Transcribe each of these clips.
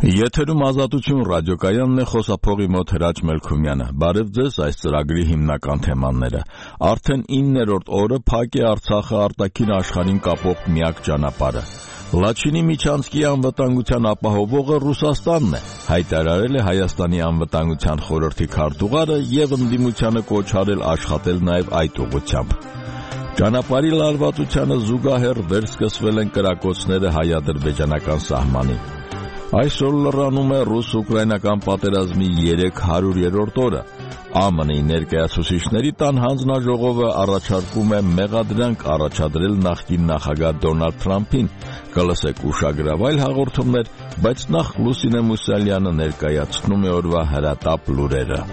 Եթերում Ազատություն ռադիոկայանն է, խոսափողի մոտ Հրաչ Մելքումյանը։ Բարև ձեզ, այս ծրագրի հիմնական թեմաները։ Արդեն 9-րդ օրը փակ է Արցախը արտաքին աշխարհին կապող միակ ճանապարհը։ Լաչինի միջանցքի անվտանգության ապահովողը Ռուսաստանն է, հայտարարել է Հայաստանի անվտանգության խորհրդի քարտուղարը եւ ընդդիմությանը կոչ արել աշխատել նաեւ այդ ուղղությամբ։ Ճանապարհի լարվածությանը զուգահեռ վերսկսվել են կրակոցները հայ-ադրբեջանական սահմանին։ Այսօր լրանում է ռուս-ուկրաինական պատերազմի 300-րդ օրը։ ԱՄՆ-ի ներկայացուցիչների տան հանձնաժողովը առաջարկում է մեղադրանք առաջադրել նախկին նախագահ Դոնալդ Թրամփին։ Կլսեք ուշագրավ այլ հաղորդումներ, բայց նախ Լուսինե Մուսալյանը ներկայացնում է օրվա հրատապ լուրերը։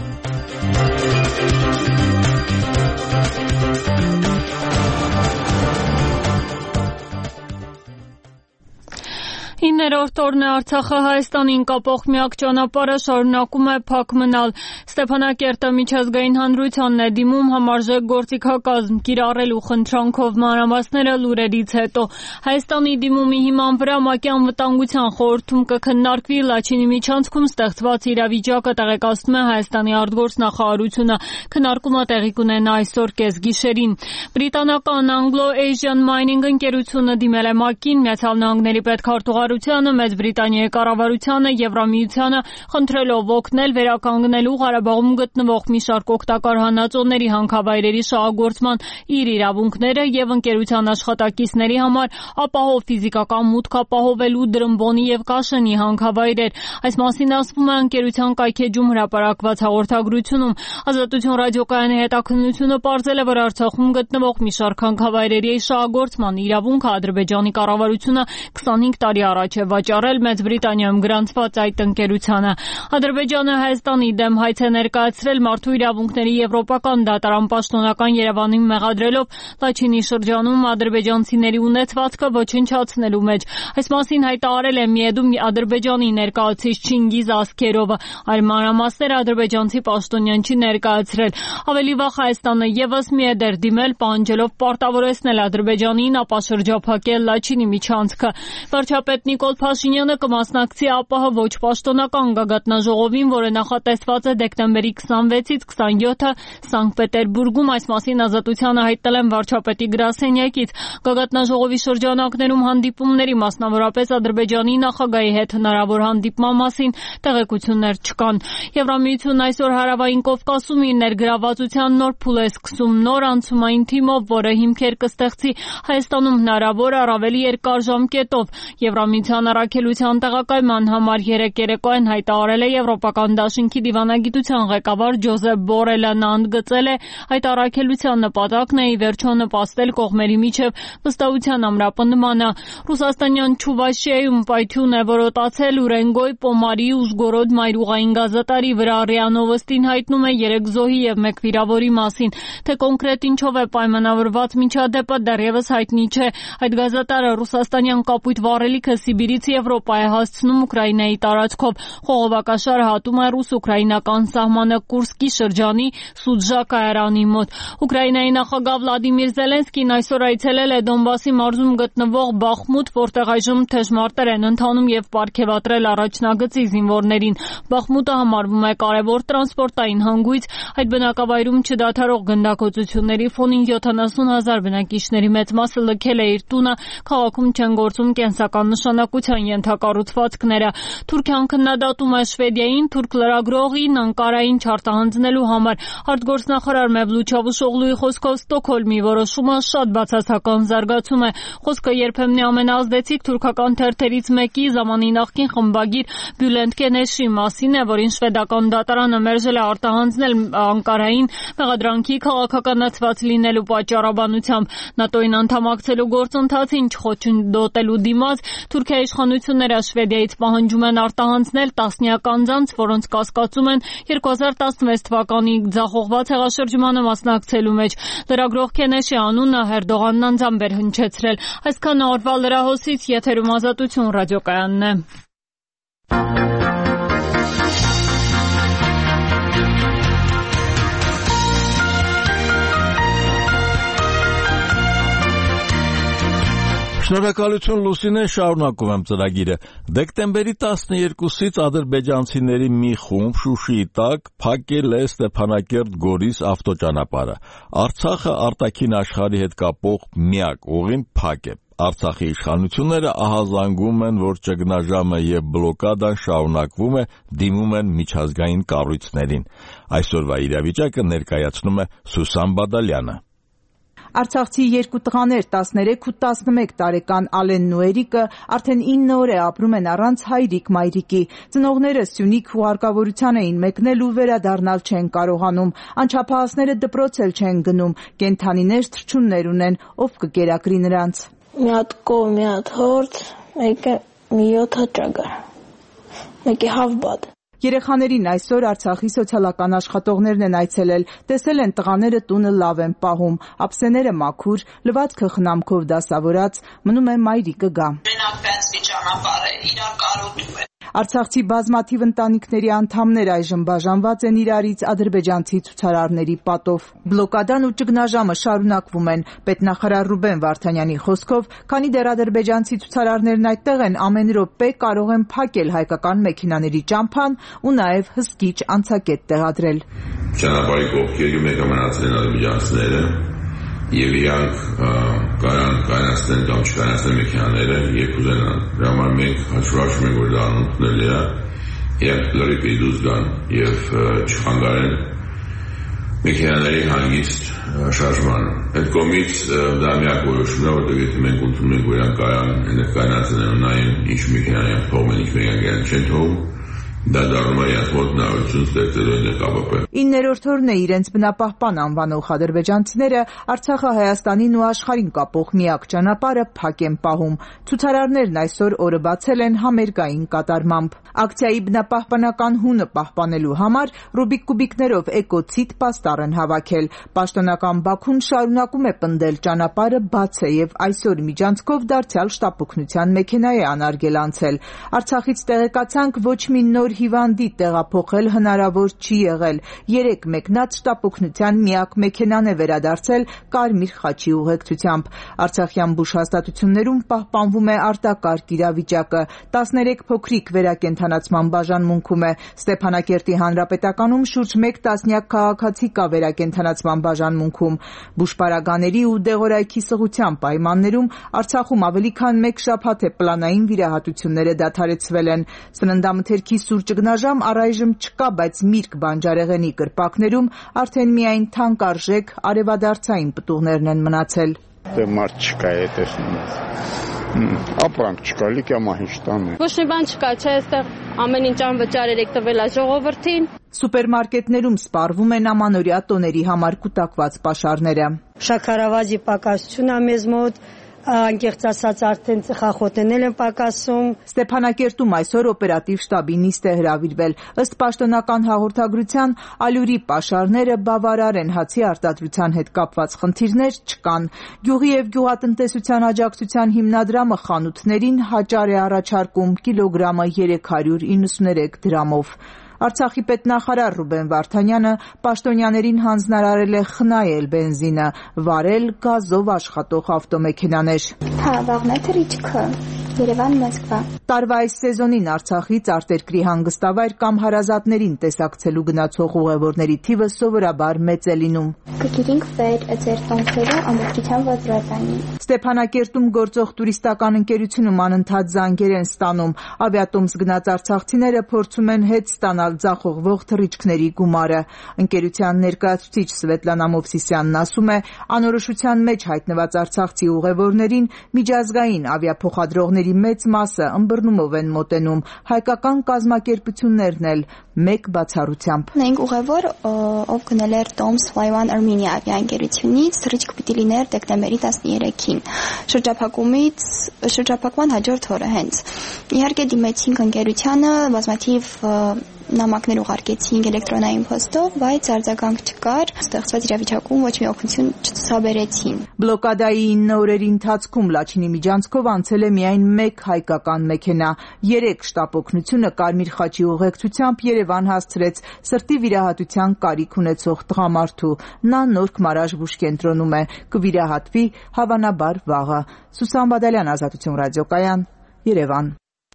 9-րդ օրն է Արցախը Հայաստանին կապող միակ ճանապարհը շարունակում է փակ մնալ։ Ստեփանակերտը միջազգային հանրությանն է դիմում համարժեք գործիքակազմ կիրառելու խնդրանքով մանրամասները լուրերից հետո։ Հայաստանի դիմումի հիման վրա ՄԱԿ-ի անվտանգության խորհրդում կքննարկվի Լաչինի միջանցքում ստեղծված իրավիճակը, տեղեկացնում է Հայաստանի արտգործնախարարությունը։ Քննարկումը տեղի կունենա այսօր կեսգիշերին։ Բրիտանական Anglo-Asian Mining ընկերությունը դիմել է ՄԱԿ-ին, Միացյալ Նահանգների պետքարտուղարությանը, Մեծ Բրիտանիայի կառավարությանը, Եվրամիությանը, խնդրելով օգնել վերականգնելու Ղարաբաղում գտնվող մի շարք օգտակար հանածոների հանքավայրերի շահագործման իր իրավունքները եւ ընկերության աշխատակիցների համար ապահով ֆիզիկական մուտք ապահովելու Դրմբոնի եւ Կաշենի հանքավայրեր։ Այս մասին ասվում է ընկերության կայքեջում հրապարակված հաղորդագրությունում։ Ազատություն ռադիոկայանի հետաքննությունը պարզել է, որ Արցախում գտնվող մի շարք հանքավայրերի շահագործման իրավունքը Ադրբեջանի կառավարությունը 25 տարի առաջ է վաճառել Մեծ Բրիտանիայում գրանցված այդ ընկերությանը։ Ադրբեջանը Հայաստանի դեմ հայց է ներկայացրել մարդու իրավունքների եվրոպական դատարան պաշտոնական Երևանին մեղադրելով Լաչինի շրջանում ադրբեջանցիների ունեցվածքը ոչնչացնելու մեջ։ Այս մասին հայտարարել է Միեդում Ադրբեջանի ներկայացուցիչ Չինգիզ Ասքերովը։ Այլ մանրամասները ադրբեջանցի պաշտոնյան չի ներկայացրել։ Ավելի վաղ Հայաստանը եւս Միեդ էր դիմել, պահանջելով պարտավորեցնել Ադրբեջանին ապա շրջափակել Լաչինի միջանցքը։ Վարչապետ Նիկոլ Փաշինյանը կմասնակցի ԱՊՀ ոչ պաշտոնական գագաթնաժողովին, որը նախատեսված է դեկտեմբերի 26-ից 27-ը Սանկտ Պետերբուրգում։ Այս մասին Ազատությանը հայտնել են վարչապետի գրասենյակից։ Գագաթնաժողովի շրջանակներում հանդիպումների, մասնավորապես Ադրբեջանի նախագահի հետ հնարավոր հանդիպման մասին տեղեկություններ չկան։ Եվրամիությունն այսօր Հարավային Կովկասում իր ներգրավվածության նոր փուլ է սկսում նոր անցումային թիմով, որը հիմքեր կստեղծի Հայաստանում հնարավոր առավել երկար ժամկետով։ Եվրամիության առաքելության տեղակայման համար 3 երեկոյան հայտարարել է Եվրոպական դաշինքի դիվանագիտության ղեկավար Ջոզեփ Բորելը։ Նա ընդգծել է, այդ առաքելության նպատակն է ի վերջո նպաստել կողմերի միջև վստահության ամրապնդմանը։ Ռուսաստանյան Չուվաշիայում պայթյուն է որոտացել Ուրենգոյ, Պոմարի, Ուժգորոդ մայրուղային գազատարի վրա։ ՌԻԱ Նովոստին հայտնում է 3 զոհի եւ 1 վիրավորի մասին։ Թե կոնկրետ ինչով է պայմանավորված միջադեպը դեռևս հայտնի չէ։ Այդ գազատարը ռուսաստանյան կապույտ վառելիքը Սիբիրից Եվրոպա է հասցնում Ուկրաինայի տարածքով։ Խողովակաշարը հատում է ռուս-ուկրաինական սահմանը Կուրսկի շրջանի Սուդժա կայարանի մոտ։ Ուկրաինայի նախագահ Վլադիմիր Զելենսկին այսօր այցելել է Դոնբասի մարզում գտնվող Բախմուտ, որտեղ այժմ թեժ մարտեր են ընթանում եւ պարգեւատրել առաջնագծի զինվորներին։ Բախմուտը համարվում է կարևոր տրանսպորտային հանգույց։ Այդ բնակավայրում չդադարող գնդակոծությունների ֆոնին 70,000 բնակիչների մեծ մասը լքել է իր տունը, քաղաքում չեն գործում կենսական նշանակության ենթակառուցվածքները։ Թուրքիան քննադատում է Շվեդիային թուրք լրագրողին Անկարային չարտահանձնելու համար։ Արտգործնախարար Մևլութ Չավուշօղլուի խոսքով Ստոկհոլմի որոշումը շատ բացասական զարգացում է։ Խոսքը երբեմն ամենաազդեցիկ թուրքական թերթերից մեկի Զամանի նախկին խմբագիր Բյուլենտ Կենեշի մասին է, որին շվեդական դատարանը մերժել է արտահանձնել Անկարային մեղադրանքի քաղաքականացված լինելու պատճառաբանությամբ։ ՆԱՏՕ-ին անդամակցելու գործընթացին չխոչընդոտելու դիմաց Թուրքիայի իշխանությունները Շվեդիայից պահանջում են արտահանձնել տասնյակ անձանց, որոնց կասկածում են 2016 թվականի ձախողված հեղաշրջմանը մասնակցելու մեջ։ Լրագրող Քենեշի անունը Էրդողանն անձամբ էր հնչեցրել։ Այսքանը օրվա լրահոսից, եթերում Ազատություն ռադիոկայանն է։ Շնորհակալություն Լուսինե, շարունակում եմ ծրագիրը։ Դեկտեմբերի 12-ից ադրբեջանցիների մի խումբ Շուշիի տակ փակել է Ստեփանակերտ-Գորիս ավտոճանապարհը։ Արցախը արտաքին աշխարհի հետ կապող միակ ուղին փակ է։ Արցախի իշխանությունները ահազանգում են, որ ճգնաժամը եւ բլոկադան շարունակվում է, դիմում են միջազգային կառույցներին։ Այսօրվա իրավիճակը ներկայացնում է Սուսան Բադալյանը։ Արցախցի երկու տղաներ 13 ու 11 տարեկան Ալենն ու Էրիկը արդեն 9 օր է ապրում են առանց հայրիկ-մայրիկի։ Ծնողները Սյունիք ու հարկավորության էին մեկնել ու վերադառնալ չեն կարողանում։ Անչափահասները դպրոց էլ չեն գնում։ Կենդանիներ թռչուններ ունեն, ով կկերակրի նրանց։ Մի հատ կով, մի հատ հորձ, մեկը մի 7 հաճագար, մեկի հավբադ։ Երեխաներին այսօր Արցախի սոցիալական աշխատողներն են այցելել, տեսել են տղաները տունը լավ են պահում, ափսեները մաքուր, լվացքը խնամքով դասավորած, մնում է մայրիկը գա։ Արցախցի բազմաթիվ ընտանիքների անդամներ այժմ բաժանված են իրարից ադրբեջանցի ցուցարարների պատով։ Բլոկադան ու ճգնաժամը շարունակվում են։ Պետնախարար Ռուբեն Վարդանյանի խոսքով, քանի դեռ ադրբեջանցի ցուցարարներն այդտեղ են, ամեն րոպե կարող են փակել հայկական մեքենաների ճամփան ու նաև հսկիչ անցակետ տեղադրել։ Ճանապարհի կողքերի մեկը մնացել են ադրբեջանցիները եւ իրանք կարան կանացնեն կամ չկանացնեն մեքենաները երբ ուզենան։ Դրա համար մենք հաշվարկում ենք, որ դա անուններ է, իրանք լրիվ դուրս գան եւ չխանգարեն մեքենաների հանգիստ շարժմանը։ Այդ կողմից դա միակ որոշումն է, որտեղ եթե մենք ընդունում ենք, որ իրանք կարան կանացնեն նայեն ինչ մեքենա թողեն, ինչ մեքենա չեն թողում, դա դառնում է յաթոտ նավություն ստեղծելու ՆԿԲՊ։ 9-րդ օրն է իրենց բնապահպան անվանող ադրբեջանցիները Արցախը Հայաստանին ու աշխարհին կապող միակ ճանապարհը փակ են պահում։ Ցուցարարներն այսօր օրը բացել են համերգային կատարմամբ։ Ակցիայի բնապահպանական հունը պահպանելու համար Ռուբիկ կուբիկներով էկոցիտ պաստառ են հավաքել։ Պաշտոնական Բաքուն շարունակում է պնդել ճանապարհը բաց է եւ այսօր միջանցքով դարձյալ շտապօգնության մեքենա է անարգել անցել։ Արցախից տեղեկացանք, ոչ մի նոր հիվանդի տեղափոխել հնարավոր չի եղել։ 3 մեկնած շտապօգնության միակ մեքենան է վերադարձել Կարմիր խաչի ուղեկցությամբ։ Արցախյան բուժ հաստատություններում պահպանվում է արտակարգ իրավիճակը։ 13 փոքրիկ վերակենդանացման բաժանմունքում է։ Ստեփանակերտի հանրապետականում շուրջ 1 տասնյակ քաղաքացի կա վերակենդանացման բաժանմունքում։ Բուժպարագաների ու դեղորայքի սղության պայմաններում Արցախում ավելի քան 1 շաբաթ է պլանային վիրահատությունները դադարեցվել են։ Սննդամթերքի սուր ճգնաժամ առայժմ չկա, բայց Միրգ բանջարեղենի կրպակներում արդեն միայն թանկարժեք արևադարձային պտուղներն են մնացել։ Մարդ չկա է տեսնում։ Ապրանք չկա, լիքամա հիշտան է։ Ոչ մի բան չկա, չէ, այստեղ ամեն ինչ անվճար է տվել է ժողովրդին։ Սուպերմարկետներում սպառվում են ամանորյա տոների համար կուտակված պաշարները։ Շաքարավազի պակասություն է մեզ մոտ, անկեղծ ասած արդեն ծխախոտներ են պակասում։ Ստեփանակերտում այսօր օպերատիվ շտաբի նիստ է հրավիրվել։ Ըստ պաշտոնական հաղորդագրության, ալյուրի պաշարները բավարար են, հացի արտադրության հետ կապված խնդիրներ չկան։ Գյուղի եւ գյուղատնտեսության աջակցության հիմնադրամը խանութներին հաճար է առաջարկում կիլոգրամը 393 դրամով։ Արցախի պետնախարար Ռուբեն Վարդանյանը պաշտոնյաներին հանձնարարել է խնայել բենզինը, վարել գազով աշխատող ավտոմեքենաներ։ Վաղն է թռիչքը, Երևան-Մոսկվա։ Տարվա այս սեզոնին Արցախից արտերկրի հանգստավայր կամ հարազատներին տեսակցելու գնացող ուղևորների թիվը սովորաբար մեծ է լինում։ Կգիրինք վեր ձեր տոնքերը ամբողջության ոզրատանի։ Ստեփանակերտում գործող տուրիստական ընկերությունում անընդհատ զանգեր են ստանում։ Ավիատոմս գնաց արցախցիները փորձում են հետ ստանալ ձախողվող թռիչքների գումարը։ Ընկերության ներկայացուցիչ Սվետլանա Մովսիսյանն ասում է, անորոշության մեջ հայտնված արցախցի ուղևորներին միջազգային ավիափոխադրողների մեծ մասը ըմբռնումով են մոտենում, հայկական կազմակերպություններն էլ մեկ բացառությամբ։ Մենք ուղևոր, ով գնել էր Toms Fly1 Armenia ավիաընկերությունից, թռիչք պիտի լիներ դեկտեմբերի 13-ին։ Շրջափակման հաջորդ օրը հենց։ Իհարկե դիմեցինք ընկերությանը, բազմաթիվ նամակներ ուղարկեցինք էլեկտրոնային փոստով, բայց արձագանք չկար, ստեղծված իրավիճակում ոչ մի օգնություն չցուցաբերեցին։ Բլոկադայի 9 օրերի ընթացքում Լաչինի միջանցքով անցել է միայն 1 հայկական մեքենա։ 3 շտապ օգնությունը Կարմիր խաչի ուղեկցությամբ Երևան հասցրեց սրտի վիրահատության կարիք ունեցող տղամարդու։ Նա Նորք Մարաժ բուժկենտրոնում է, կվիրահատվի հավանաբար վաղը։ Սուսան Բադալյան, Ազատություն ռադիոկայան, Երևան։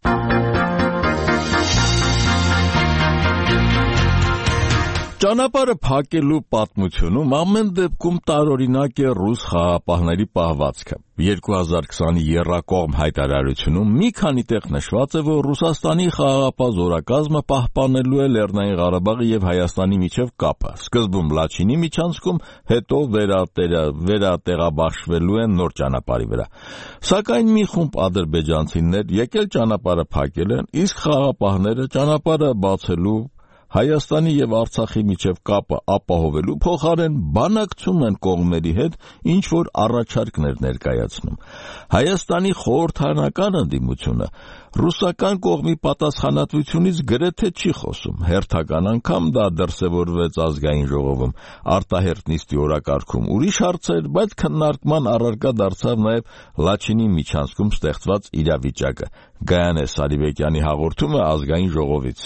Ճանապարհը փակելու պատմությունում ամեն դեպքում տարօրինակ է ռուս խաղաղապահների պահվածքը։ 2020-ի եռակողմ հայտարարությունում մի քանի տեղ նշված է, որ Ռուսաստանի խաղաղապահ զորակազմը պահպանելու է Լեռնային Ղարաբաղի եւ Հայաստանի միջև կապը։ Սկզբում Լաչինի միջանցքում, հետո վերատեղաբաշխվելու են նոր ճանապարհի վրա։ Սակայն մի խումբ ադրբեջանցիներ եկել ճանապարհը փակել են, իսկ խաղաղապահները ճանապարհը բացելու Հայաստանի եւ Արցախի միջև կապը ապահովելու փոխարեն բանակցում են կողմերի հետ, ինչ որ առաջարկներ ներկայացնում։ Հայաստանի խորհրդարանական ընդդիմությունը ռուսական կողմի պատասխանատվությունից գրեթե չի խոսում։ Հերթական անգամ դա դրսևորվեց ազգային ժողովում, արտահերթ նիստի օրակարգում ուրիշ հարցեր, բայց քննարկման առարկա դարձավ նաեւ Լաչինի միջանցքում ստեղծված իրավիճակը։ Գայանե Սարիվեկյանի հաղորդումը ազգային ժողովից։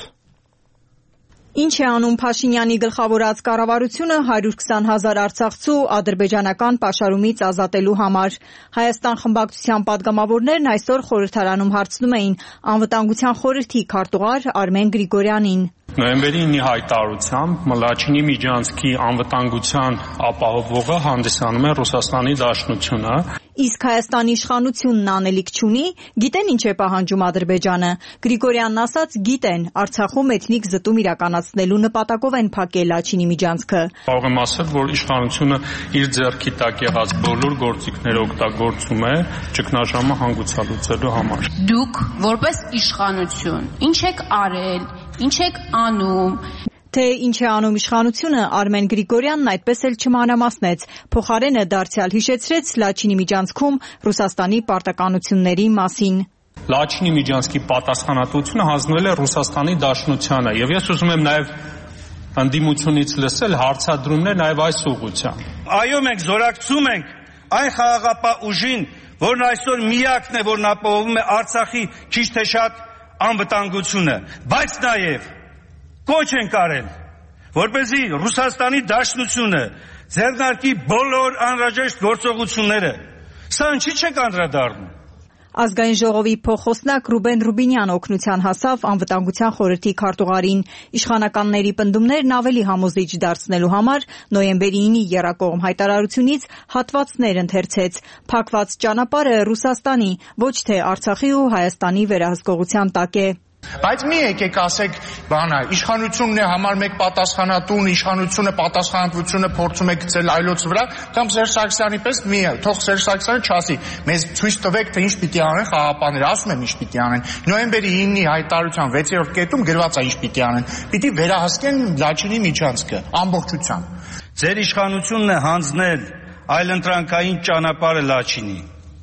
Ինչ է անում Փաշինյանի գլխավորած կառավարությունը 120,000 արցախցու ադրբեջանական պաշարումից ազատելու համար։ Հայաստան խմբակցության падգամավորներն այսօր խորհրդարանում հարցնում էին անվտանգության խորհրդի քարտուղար Արմեն Գրիգորյանին։ Նոյեմբերի 9-ի հայտարարությամբ Լաչինի միջանցքի անվտանգության ապահովողը հանդիսանում է Ռուսաստանի Դաշնությունը։ Իսկ Հայաստանի իշխանությունն անելիք չունի, գիտեն ինչ է պահանջում Ադրբեջանը։ Գրիգորյանն ասաց, գիտեն, Արցախում էթնիկ զտում իրականացնելու նպատակով են փակել Լաչինի միջանցքը։ Կարող եմ ասել, որ իշխանությունը իր ձեռքի տակ եղած բոլոր գործիքները օգտագործում է ճգնաժամը հանգուցալուծելու համար։ Դուք որպես իշխանություն ինչ եք արել, ինչ եք անում։ Թե ինչ է անում իշխանությունը, Արմեն Գրիգորյանն այդպես էլ չմանրամասնեց, փոխարենը դարձյալ հիշեցրեց Լաչինի միջանցքում Ռուսաստանի պարտականությունների մասին։ Լաչինի միջանցքի պատասխանատվությունը հանձնվել է Ռուսաստանի Դաշնությանը, եւ ես ուզում եմ նաեւ ընդդիմությունից լսել հարցադրումներ նաեւ այս ուղղությամբ։ Այո, մենք զորակցում ենք այն խաղաղապահ ուժին, որն այսօր միակն է, որն ապահովում է Արցախի քիչ թե շատ անվտանգությունը, բայց նաեւ կոչ ենք արել, որպեսզի Ռուսաստանի Դաշնությունը ձեռնարկի բոլոր անհրաժեշտ գործողությունները։ Սա ինչի՞ չեք անդրադառնում։ Ազգային ժողովի փոխխոսնակ Ռուբեն Ռուբինյան օգնության հասավ անվտանգության խորհրդի քարտուղարին։ Իշխանականների պնդումներն ավելի համոզիչ դարձնելու համար նոյեմբերի 9-ի եռակողմ հայտարարությունից հատվածներ ընթերցեց։ Փակված ճանապարհը Ռուսաստանի, ոչ թե Արցախի ու Հայաստանի վերահսկողության տակ է։ Բայց մի եկեք ասեք, իշխանությունն է համար մեկ պատասխանատուն, իշխանությունը պատասխանատվությունը փորձում է գցել այլոց վրա, կամ Սերժ Սարգսյանի պես թող Սերժ Սարգսյանը չասի, մեզ ցույց տվեք, թե ինչ պիտի անեն խաղաղապահները, ասում եմ ինչ պիտի անեն։ Նոյեմբերի 9-ի հայտարարության 6-րդ կետում գրված է ինչ պիտի անեն։ Պիտի վերահսկեն Լաչինի միջանցքը ամբողջությամբ։ Ձեր իշխանությունն է հանձնել այլընտրանքային ճանապարհը Լաչինի։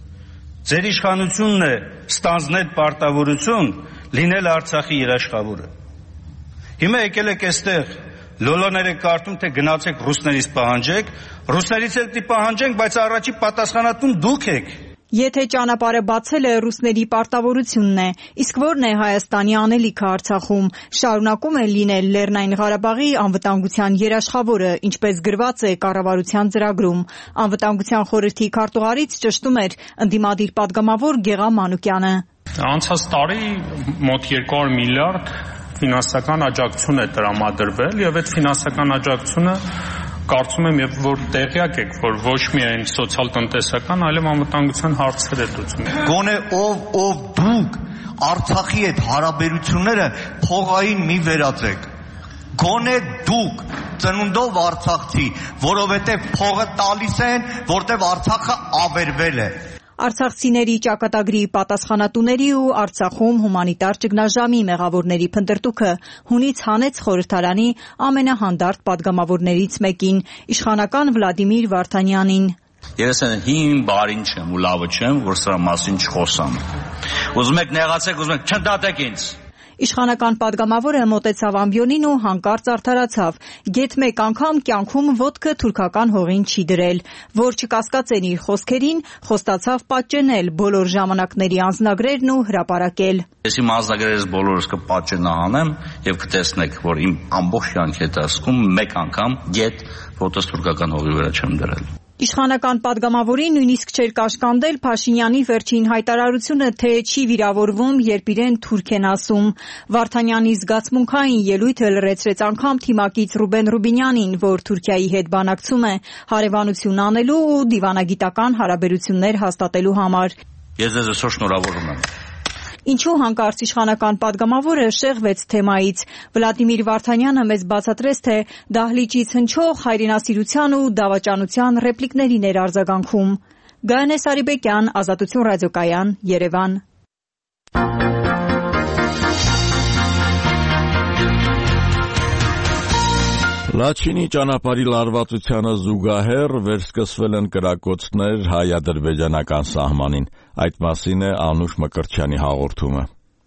Ձեր իշխանությունն է ստանձնել պարտավորություն լինել Արցախի երաշխավորը։ Հիմա եկել եք այստեղ լոլոները կարդում, թե գնացեք ռուսներից պահանջեք, ռուսներից էլ պիտի պահանջենք, բայց առաջի պատասխանատուն դուք եք։ Եթե ճանապարհը բացելը ռուսների պարտավորությունն է, իսկ որն է Հայաստանի անելիքը Արցախում, շարունակում է լինել Լեռնային Ղարաբաղի անվտանգության երաշխավորը, ինչպես գրված է կառավարության ծրագրում։ Անվտանգության խորհրդի քարտուղարից ճշտում էր ընդդիմադիր падգամավոր Գեղամ Մանուկյանը։ Անցած տարի մոտ 200 միլիարդ ֆինանսական աջակցություն է տրամադրվել եւ այդ ֆինանսական աջակցությունը կարծում եմ եւ որ տեղյակ եք, որ ոչ միայն սոցիալ-տնտեսական, այլև անվտանգության հարցեր է լուծում։ Գոնե ով դուք Արցախի հետ հարաբերությունները փողային մի վերածեք։ Գոնե դուք ծնունդով արցախցի, որովհետեւ փողը տալիս են, որտեւ Արցախը ավերվել է։ Արցախցիների ճակատագրի պատասխանատուների ու Արցախում հումանիտար ճգնաժամի մեղավորների փնտրտուքը հունից հանեց խորհրդարանի ամենահանդարտ падգամավորներից մեկին, իշխանական Վլադիմիր Վարդանյանին։ Ես հին բարին չեմ ու լավը չեմ, որ սրա մասին չխոսամ։ Ուզում եք նեղացեք, ուզում եք չնդատեք ինձ։ Իշխանական падգամավորը մոտեցավ ամբիոնին ու հանկարծ արդարացավ. գեթ մեկ անգամ կյանքում ոտքը թուրքական հողին չի դրել, որ չկասկածեն իր խոսքերին, խոստացավ պատճենել բոլոր ժամանակների անձնագրերն ու հրապարակել. Ես իմ անձնագրերս բոլորս կպատճենահանեմ եւ կտեսնեք, որ իմ ամբողջ կյանքի ընթացքում մեկ անգամ գեթ ոտս թուրքական հողի վրա չեմ դրել. Իշխանական падգամավորին նույնիսկ չէր կաշկանդել Փաշինյանի վերջին հայտարարությունը, թե չի վիրավորվում, երբ իրեն թուրք են ասում. Վարդանյանի զգացմունքային ելույթը լրացրեց անգամ թիմակից Ռուբեն Ռուբինյանին, որ Թուրքիայի հետ բանակցում է հարևանություն անելու ու դիվանագիտական հարաբերություններ հաստատելու համար. Ես ձեզ այսօր շնորհավորում եմ. Ինչու հանկարծ իշխանական падգամավորը շեղվեց թեմայից. Վլադիմիր Վարդանյանը մեզ բացատրեց, թե դահլիճից հնչող հայրենասիրության ու դավաճանության ռեպլիկներին էր արձագանքում. Գայանե Սարիբեկյան, Ազատություն ռադիոկայան, Երևան. Լաչինի ճանապարհի լարվածությանը զուգահեռ վերսկսվել են կրակոցներ հայ-ադրբեջանական սահմանին. Այդ մասին է Անուշ Մկրտչյանի հաղորդումը.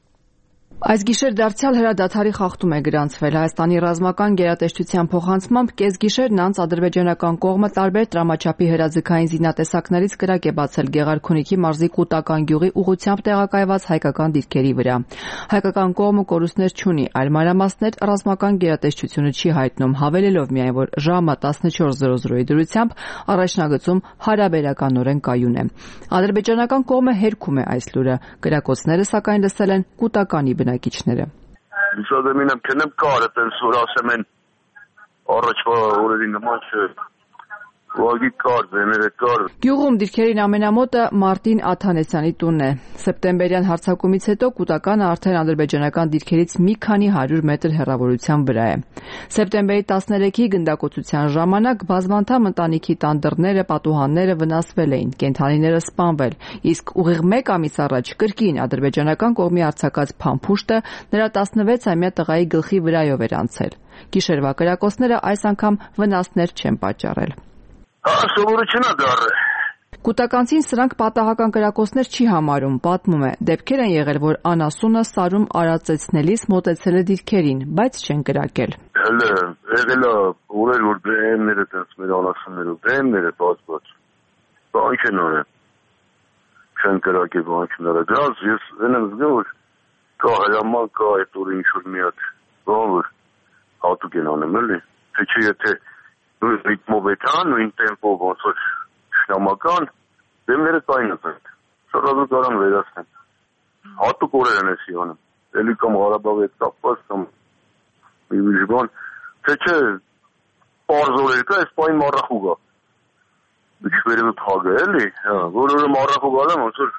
Այս գիշեր դարձյալ հրադադարի խախտում է գրանցվել. Հայաստանի ռազմական գերատեսչության փոխանցմամբ կեսգիշերն անց ադրբեջանական կողմը տարբեր տրամաչափի հրաձգային զինատեսակներից կրակ է բացել Գեղարքունիքի մարզի Կուտական գյուղի ուղղությամբ տեղակայված հայկական դիրքերի վրա։ Հայկական կողմը կորուստներ չունի, այլ մանրամասներ ռազմական գերատեսչությունը չի հայտնում, հավելելով միայն, որ ժամը 14:00-ի դրությամբ առաջնագծում հարաբերականորեն կայուն է։ Ադրբեջանական կողմը հերքում է այս լուրը։ Կրակոցները սակայն լսել են Կուտականի բնակիչները։ Ուսադեմին եմ քնեմ կար, այդպես որ ասեմ են առաջվա օրերի նման չէ։ Ուղղակի կար, բեները կար։ Գյուղում դիրքերին ամենամոտը Մարտին Աթանեսյանի տունն է։ Սեպտեմբերյան հարձակումից հետո Կուտականը արդեն ադրբեջանական դիրքերից մի քանի 100 մետր հեռավորության վրա է։ Սեպտեմբերի 13-ի գնդակոծության ժամանակ բազմանդամ ընտանիքի տան դռները, պատուհանները վնասվել էին, կենդանիները սպանվել, իսկ ուղիղ 1 ամիս առաջ կրկին ադրբեջանական կողմի արձակած փամփուշտը նրա 16-ամյա տղայի գլխի վրայով էր անցել։ Գիշերվա կրակոցները այս անգամ վնասներ չեն պատճառել։ Սովորություն է դառը։ Կուտականցին սրանք պատահական կրակոցներ չի համարում, պատմում է. դեպքեր են եղել, որ անասունը սարում արածեցնելիս մոտեցել է դիրքերին, բայց չեն կրակել։ Հələ եղել է օրեր, որ բեմները տենց մեր անասուններով, բեմները բաց-բաց։ Բան չեն արել։ Չեն կրակել, բան չեն արել։ Դրանց ես եմ զգում, որ կա հրաման, կա այդ օրը ինչ-որ մի հատ բան, որ հատուկ են անում, էլի։ Թե չէ եթե նույն ռիթմով է տան, նույն տեմպով ոնց որ շնամական, դեմները կային են։ Շարազու կարան վերացնեն։ Հատուկ օրեր են էսի անում։ Էլի կամ Ղարաբաղի հետ կապված կամ մի բան, թե չէ պարզ օրեր կա, այս պայն մառախուղ է։ Իչվերևը թագը էլի, որ օրը մառախուղ ալեմ, ոնց որ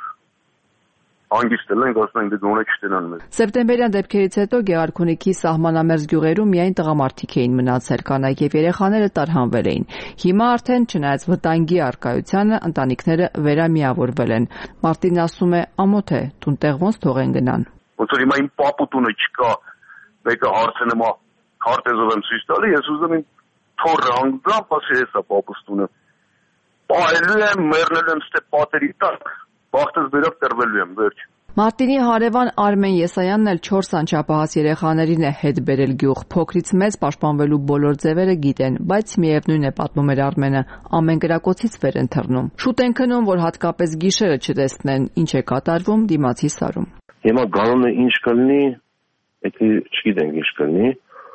հանգիստ ենք, ասում ենք դե գոնե չտենան մեզ։ Սեպտեմբերյան դեպքերից հետո Գեղարքունիքի սահմանամերձ գյուղերում միայն տղամարդիկ էին մնացել, կանայք եւ երեխաները տարհանվել էին։ Հիմա արդեն չնայած վտանգի առկայությանը ընտանիքները վերամիավորվել են։ Մարտին ասում է, ամոթ է, տուն-տեղ ոնց թողեն գնան։ Ոնց որ հիմա իմ պապուտունը չկա, մեկը հարցնում է, քարտեզով եմ ցույց տալի, ես ուզում եմ թորը հանգրամ, ասի հեսա պապուստունը։ Պահելու եմ, մեռնել եմ ստե պատերի տակ։ Բախտս բերով տրվելու եմ, վերջ։ Մարտինի հարևան Արմեն Եսայանն էլ 4 անչափահաս երեխաներին է հետ բերել գյուղ։ Փոքրից մեծ պաշտպանվելու բոլոր ձևերը գիտեն, բայց միևնույն է, պատմում էր Արմենը, ամեն կրակոցից վեր են թռնում։ Շուտ են քնում, որ հատկապես գիշերը չտեսնեն, ինչ է կատարվում դիմացի սարում։ Հիմա գանոնը ինչ կլինի, եթե չգիտենք ինչ կլինի,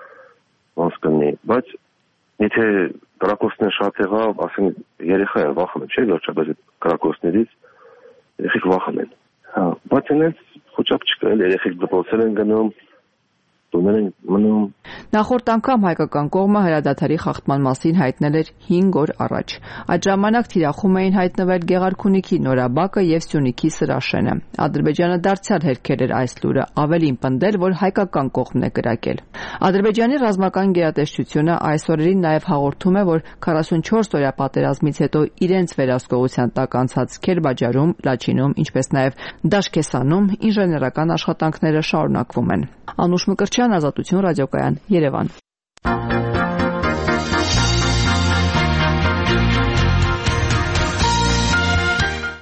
ոնց կլինի, բայց եթե կրակոցներ շատ եղավ, ասենք երեխա են վախում, չէ՞ վերջապես այդ կրակոցներից երեխեք վախում են։ Բայց այնպես խոճապ չկա, երեխեք դպրոցել են գնում, տուներ են մնում։ Նախորդ անգամ հայկական կողմը հրադադարի խախտման մասին հայտնել էր 5 օր առաջ։ Այդ ժամանակ թիրախում էին հայտնվել Գեղարքունիքի Նորաբակը եւ Սյունիքի Սրաշենը։ Ադրբեջանը դարձյալ հերքել էր այս լուրը, ավելին պնդել, որ հայկական կողմն է կրակել։ Ադրբեջանի ռազմական գերատեսչությունը այս օրերին նաեւ հաղորդում է, որ 44-օրյա պատերազմից հետո իրենց վերահսկողության տակ անցած Քերբաջարում, Լաչինում, ինչպես նաեւ Դաշկեսանում ինժեներական աշխատանքները շարունակվում են։ Անուշ Մկրտչյան, Ազատություն ռադիոկայան, Երևան։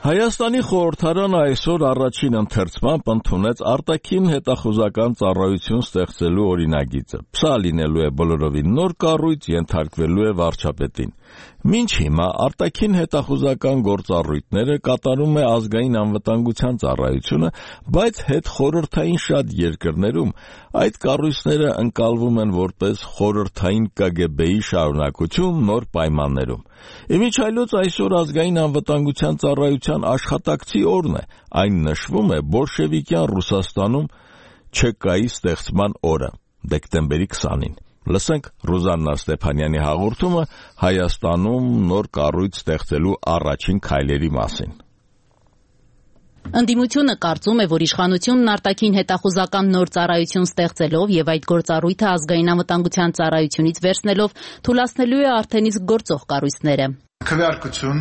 Հայաստանի խորհրդարանը այսօր առաջին ընթերցմամբ ընդունեց արտաքին հետախուզական ծառայություն ստեղծելու օրինագիծը։ Սա լինելու է բոլորովին նոր կառույց, ենթարկվելու է վարչապետին։ Մինչ հիմա արտաքին հետախուզական գործառույթները կատարում է ազգային անվտանգության ծառայությունը, բայց հետխորհրդային շատ երկրներում այդ կառույցները ընկալվում են որպես խորհրդային ԿԳԲ-ի շարունակություն նոր պայմաններում։ Իմիջիայլոց այսօր ազգային անվտանգության ծառայության աշխատակցի օրն է, այն նշվում է բոլշևիկյան Ռուսաստանում ՉԿ-ի ստեղծման օրը, դեկտեմբերի 20-ին։ Լսենք Ռուզաննա Ստեփանյանի հաղորդումը Հայաստանում նոր կառույց ստեղծելու առաջին քայլերի մասին։ Ընդդիմությունը կարծում է, որ իշխանությունն արտաքին հետախուզական նոր ծառայություն ստեղծելով եւ այդ գործառույթը ազգային անվտանգության ծառայությունից վերցնելով թույլատնելու է արդեն իսկ գործող կառույցները։ Քվեարկություն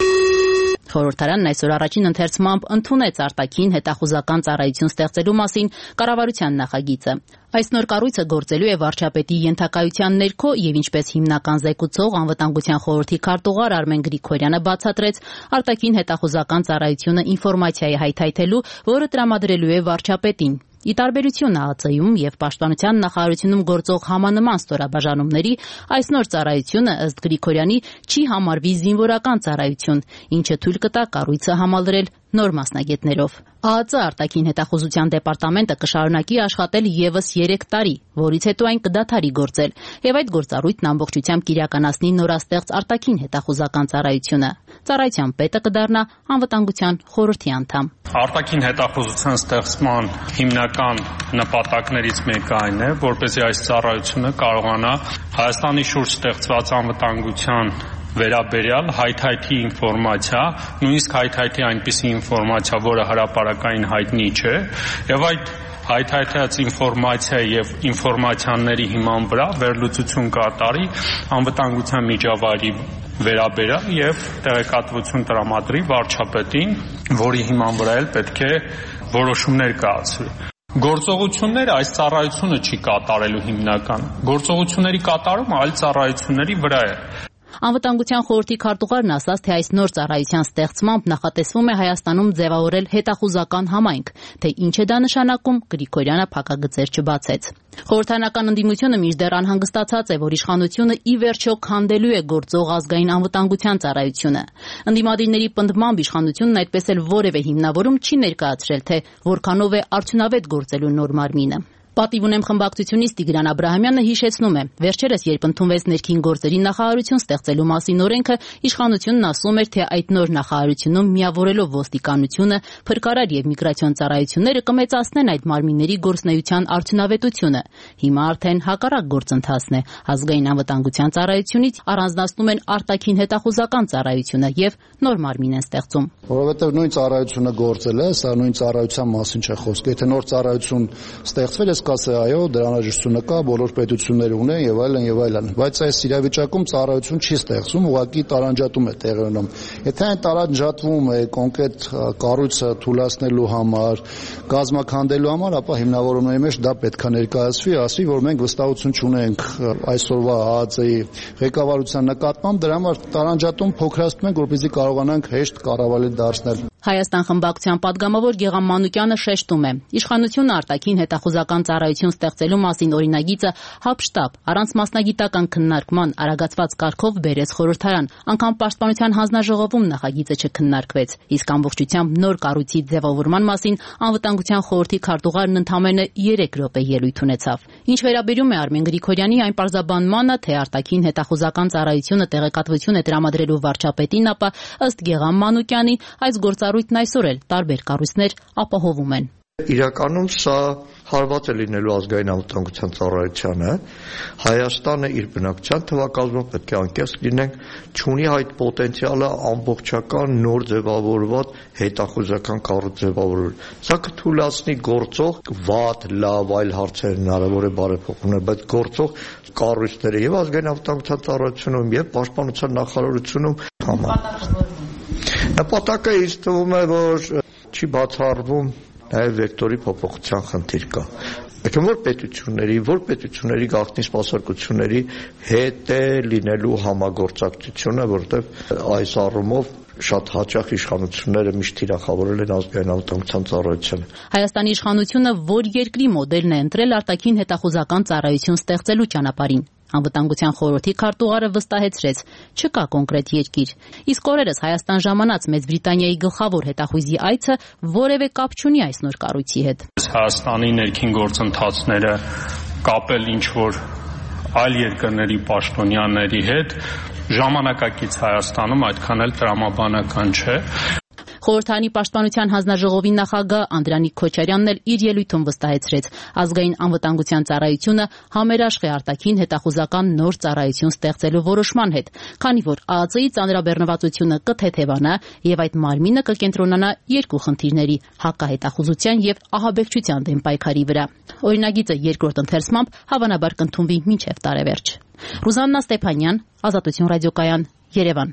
Խորհրդարանն այսօր առաջին ընթերցմամբ ընդունեց արտաքին հետախուզական ծառայություն ստեղծելու մասին կառավարության նախագիծը։ Այս նոր կառույցը գործելու է վարչապետի ենթակայության ներքո եւ ինչպես հիմնական զեկուցող անվտանգության խորհրդի քարտուղար Արմեն Գրիգորյանը բացատրեց, արտաքին հետախուզական ծառայությունը ինֆորմացիայի հայթայթելու, որը տրամադրելու է վարչապետին։ Ի տարբերություն ԱԱԾ-ում եւ Պաշտպանության նախարարությունում գործող համանման ստորաբաժանումների, այս նոր ծառայությունը ըստ Գրիգորյանի չի համարվի զինվորական ծառայություն, ինչը թույլ կտա կառույցը համալրել նոր մասնագետներով։ ԱԱԾ արտաքին հետախուզության դեպարտամենտը կշարունակի աշխատել եւս 3 տարի, որից հետո այն կդադարի գործել, եւ այդ գործառույթն ամբողջությամբ կիրականացնի նորաստեղծ արտաքին հետախուզական ծառայությունը։ Ծառայության պետը կդառնա անվտանգության խորհրդի անդամ։ Արտաքին հետախուզության ստեղծման հիմնական նպատակներից մեկը այն է, որպեսզի այս ծառայությունը կարողանա Հայաստանի շուրջ ստեղծված անվտանգության վերաբերյալ հայթայթի ինֆորմացիա, նույնիսկ հայթայթի այնպիսի ինֆորմացիա, որը հրապարակային հայտնի չէ, եւ այդ հայթայթած ինֆորմացիա եւ ինֆորմացիաների հիման վրա վերլուծություն կատարի անվտանգության միջավայրի վերաբերյալ եւ տեղեկատվություն տրամադրի վարչապետին, որի հիման վրա էլ պետք է որոշումներ կայացվի։ Գործողությունները այս ծառայությունը չի կատարելու հիմնական։ Գործողությունների կատարումը այլ ծառայությունների վրա է։ Անվտանգության խորհրդի քարտուղարն ասաց, թե այս նոր ծառայության ստեղծմամբ նախատեսվում է Հայաստանում ձևավորել հետախուզական համայնք, թե ինչ է դա նշանակում, Գրիգորյանը փակագծեր չբացեց։ Խորհրդարանական ընդդիմությունը մինչդեռ անհանգստացած է, որ իշխանությունը ի վերջո քանդելու է գործող ազգային անվտանգության ծառայությունը։ Ընդդիմադիրների պնդմամբ իշխանությունն այդպես էլ որևէ հիմնավորում չի ներկայացրել, թե որքանով է արդյունավետ գործելու նոր մարմինը։ Պատիվ ունեմ խմբակցությունից Տիգրան Աբրահամյանը հիշեցնում է, վերջերս երբ ընդունվեց ներքին գործերի նախարարություն ստեղծելու մասին օրենքը, իշխանությունն ասում էր, թե այդ նոր նախարարությունում միավորելով ոստիկանությունը, փրկարար եւ միգրացիոն ծառայությունները կմեծացնեն այդ մարմինների գործունեության արդյունավետությունը։ Հիմա արդեն հակառակ գործընթացն է։ Ազգային անվտանգության ծառայությունից առանձնացնում են արտաքին հետախուզական ծառայությունը եւ նոր մարմին են ստեղծում։ Որովհետեւ նույն ծառայությունը գործել է, սա նույն ծառայության մասին չէ խոսքը։ Եթե նոր ծառայություն ստեղծվել է, կասե այո, դրա անհրաժեշտությունը կա, բոլոր պետությունները ունեն եւ այլն եւ այլն, բայց այս իրավիճակում ծառայություն չի ստեղծում, ուղղակի տարանջատում է տեղի ունենում։ Եթե այն տարանջատվում է կոնկրետ կառույցը թույլատնելու համար, կազմաքանդելու համար, ապա հիմնավորումների մեջ դա պետք է ներկայացվի, ասվի, որ մենք վստահություն չունենք այսօրվա ԱԱԾ-ի ղեկավարության նկատմամբ, դրա համար տարանջատում փոքրացնում ենք, որպեսզի կարողանանք հեշտ կառավարել դարձնել։ Հայաստան խմբակցության падգամավոր Գեգամ Մանուկյանը շեշտում է. իշխանությունը արտաքին հետախուզական ծառայություն ստեղծելու մասին օրինագիծը հապշտապ, առանց մասնագիտական քննարկման արագացված կարգով բերեց խորհրդարան, անգամ Պաշտպանության հանձնաժողովում նախագիծը չքննարկվեց, իսկ ամբողջությամբ նոր կառույցի ձևավորման մասին անվտանգության խորհրդի քարտուղարն ընդամենը 3 րոպե ելույթ ունեցավ։ Ինչ վերաբերում է Արմեն Գրիգորյանի այն պարզաբանմանը, թե արտաքին հետախուզական ծառայությունը տեղեկատվություն է տրամադրելու վարչապետին, ապա ըստ Գեգամ Մանուկյանի այս գործառույթն այսօր էլ տարբեր կառույցներ ապահովում են։ Իրականում սա հարված է լինելու ազգային անվտանգության ծառայությանը, Հայաստանը իր բնակչության թվակազմով պետք է անկեղծ լինենք, չունի այդ պոտենցիալը ամբողջական նոր ձևավորված հետախուզական կառույց ձևավորել։ Սա կթույլատնի գործող վատ, լավ, այլ հարցեր հնարավոր է բարեփոխումներ, բայց գործող կառույցները եւ ազգային անվտանգության ծառայությունում եւ պաշտպանության նախարարությունում նպատակը ինձ թվում է, որ չի բացառվում նաև վեկտորի փոփոխության խնդիր կա։ Եկեմ որ պետությունների գաղտնի սպասարկությունների հետ է լինելու համագործակցությունը, որտեղ այս առումով շատ հաճախ իշխանությունները միշտ թիրախավորել են ազգային անվտանգության ծառայությանը։ Հայաստանի իշխանությունը որ երկրի մոդելն է ընտրել արտաքին հետախուզական ծառայություն ստեղծելու ճանապարհին։ Անվտանգության խորհրդի քարտուղարը վստահեցրեց, չկա կոնկրետ երկիր։ Իսկ օրերս Հայաստան ժամանած Մեծ Բրիտանիայի գլխավոր հետախույզի այցը որևէ կապ չունի այս նոր կառույցի հետ։ Հայաստանի ներքին գործընթացները կապել ինչ-որ այլ երկրների պաշտոնյաների հետ ժամանակակից Հայաստանում այդքան էլ տրամաբանական չէ։ Խորհրդարանի պաշտպանության հանձնաժողովի նախագահ Անդրանիկ Քոչարյանն էլ իր ելույթում վստահեցրեց, ազգային անվտանգության ծառայությունը համերաշխ է արտաքին հետախուզական նոր ծառայություն ստեղծելու որոշման հետ, քանի որ ԱԱԾ-ի ծանրաբեռնվածությունը կթեթևանա եւ այդ մարմինը կկենտրոնանա երկու խնդիրների՝ հակահետախուզության եւ ահաբեկչության դեմ պայքարի վրա։ Օրինագիծը երկրորդ ընթերցմամբ հավանաբար կընդունվի մինչեւ տարեվերջ։ Ռուզաննա Ստեփանյան, Ազատություն ռադիոկայան, Երևան։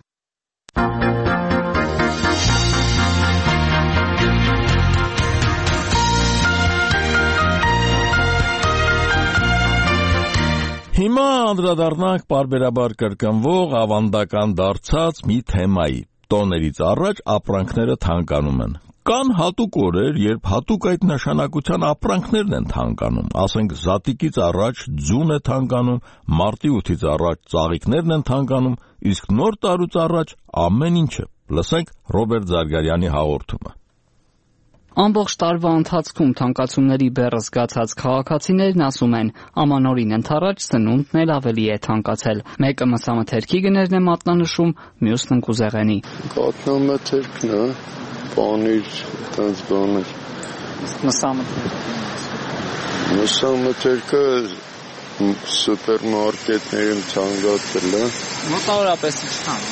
Հիմա անդրադառնանք պարբերաբար կրկնվող ավանդական դարձած մի թեմայի։ Տոներից առաջ ապրանքները թանկանում են։ Կան հատուկ օրեր, երբ հատուկ այդ նշանակության ապրանքներն են թանկանում։ Ասենք զատիկից առաջ ձուն է թանկանում, մարտի 8-ից առաջ ծաղիկներն են թանկանում, իսկ նոր տարուց առաջ ամեն ինչը։ Լսենք Ռոբերտ Զարգարյանի հաղորդումը։ Ամբողջ տարվա ընթացքում թանկացումների բեռը զգացած քաղաքացիներն ասում են, ամանորին ընդառաջ սնունդն էլ ավելի է թանկացել։ Մեկը մսամթերքի գներն է մատնանշում, մյուսն ընկուզեղենի։ Կատնամթերքն է, պանիր, տենց բաներ։ Մսամթերքը սուպերմարկետներում թանկացել է։ Մոտավորապես ինչքան։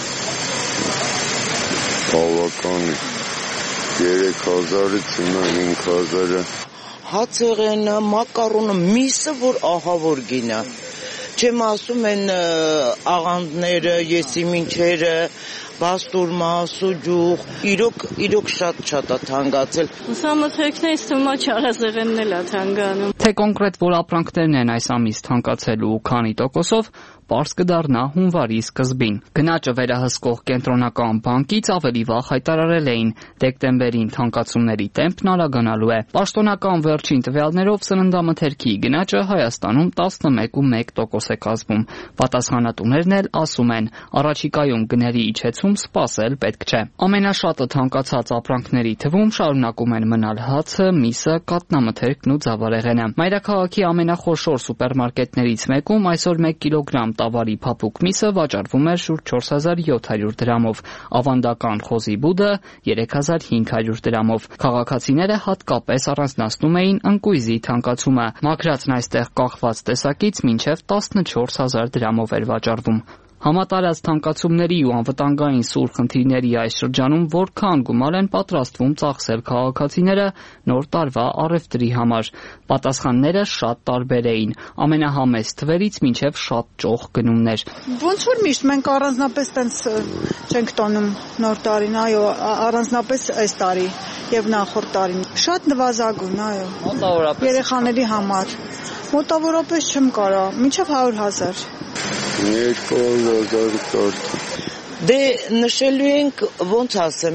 Բավական 3000-ից 5000-ը։ Հացեղենը, մակարոնը, միսը, որ ահավոր գինը։ Չեմ ասում են աղանդները, եսիմինչերը, բաստուրմա, սուջուղ, իրոք շատ է թանկացել։ Մսամթերքներից թվում է չարազեղենն էլ է թանկանում։ Թե կոնկրետ որ ապրանքներն են այս ամիս թանկացել ու քանի տոկոսով, պարզ կդառնա հունվարի սկզբին։ Գնաճը վերահսկող կենտրոնական բանկից ավելի վաղ հայտարարել էին, դեկտեմբերին թանկացումների տեմպն արագանալու է։ Պաշտոնական վերջին տվյալներով սննդամթերքի գնաճը Հայաստանում 11.1% է կազմում։ Պատասխանատուներն էլ ասում են, առաջիկայում գների իջեցում սպասել պետք չէ։ Ամենաշատը թանկացած ապրանքների թվում շարունակում են մնալ հացը, միսը, կատնամթերքն ու ձավարեղենը։ Մայրաքաղաքի ամենախոշոր սուպերմարկետներից մեկում այսօր 1 կիլոգրամ տավարի փափուկ միսը վաճառվում էր շուրջ 4700 դրամով, ավանդական խոզի բուդը 3500 դրամով։ Քաղաքացիները հատկապես առանձնացնում էին ընկույզի թանկացումը։ Մաքրածն այստեղ կախված տեսակից մինչև 14000 դրամով էր վաճառվում։ Համատարած թանկացումների ու անվտանգային սուր խնդիրների այս շրջանում որքան գումար են պատրաստվում ծախսել քաղաքացիները նոր տարվա առևտրի համար։ Պատասխանները շատ տարբեր էին, ամենահամեստ թվերից մինչև շատ ճոխ գնումներ։ Ոնց որ միշտ մենք առանձնապես տենց չենք տոնում նոր տարին, այո, առանձնապես այս տարի եւ նախորդ տարին։ Շատ նվազագույն, այո։ Մոտավորապես երեխաների համար։ Մոտավորապես չեմ կարա, մինչև 100,000։ 200,000 կարծում։ Դե նշելու ենք, ոնց ասեմ,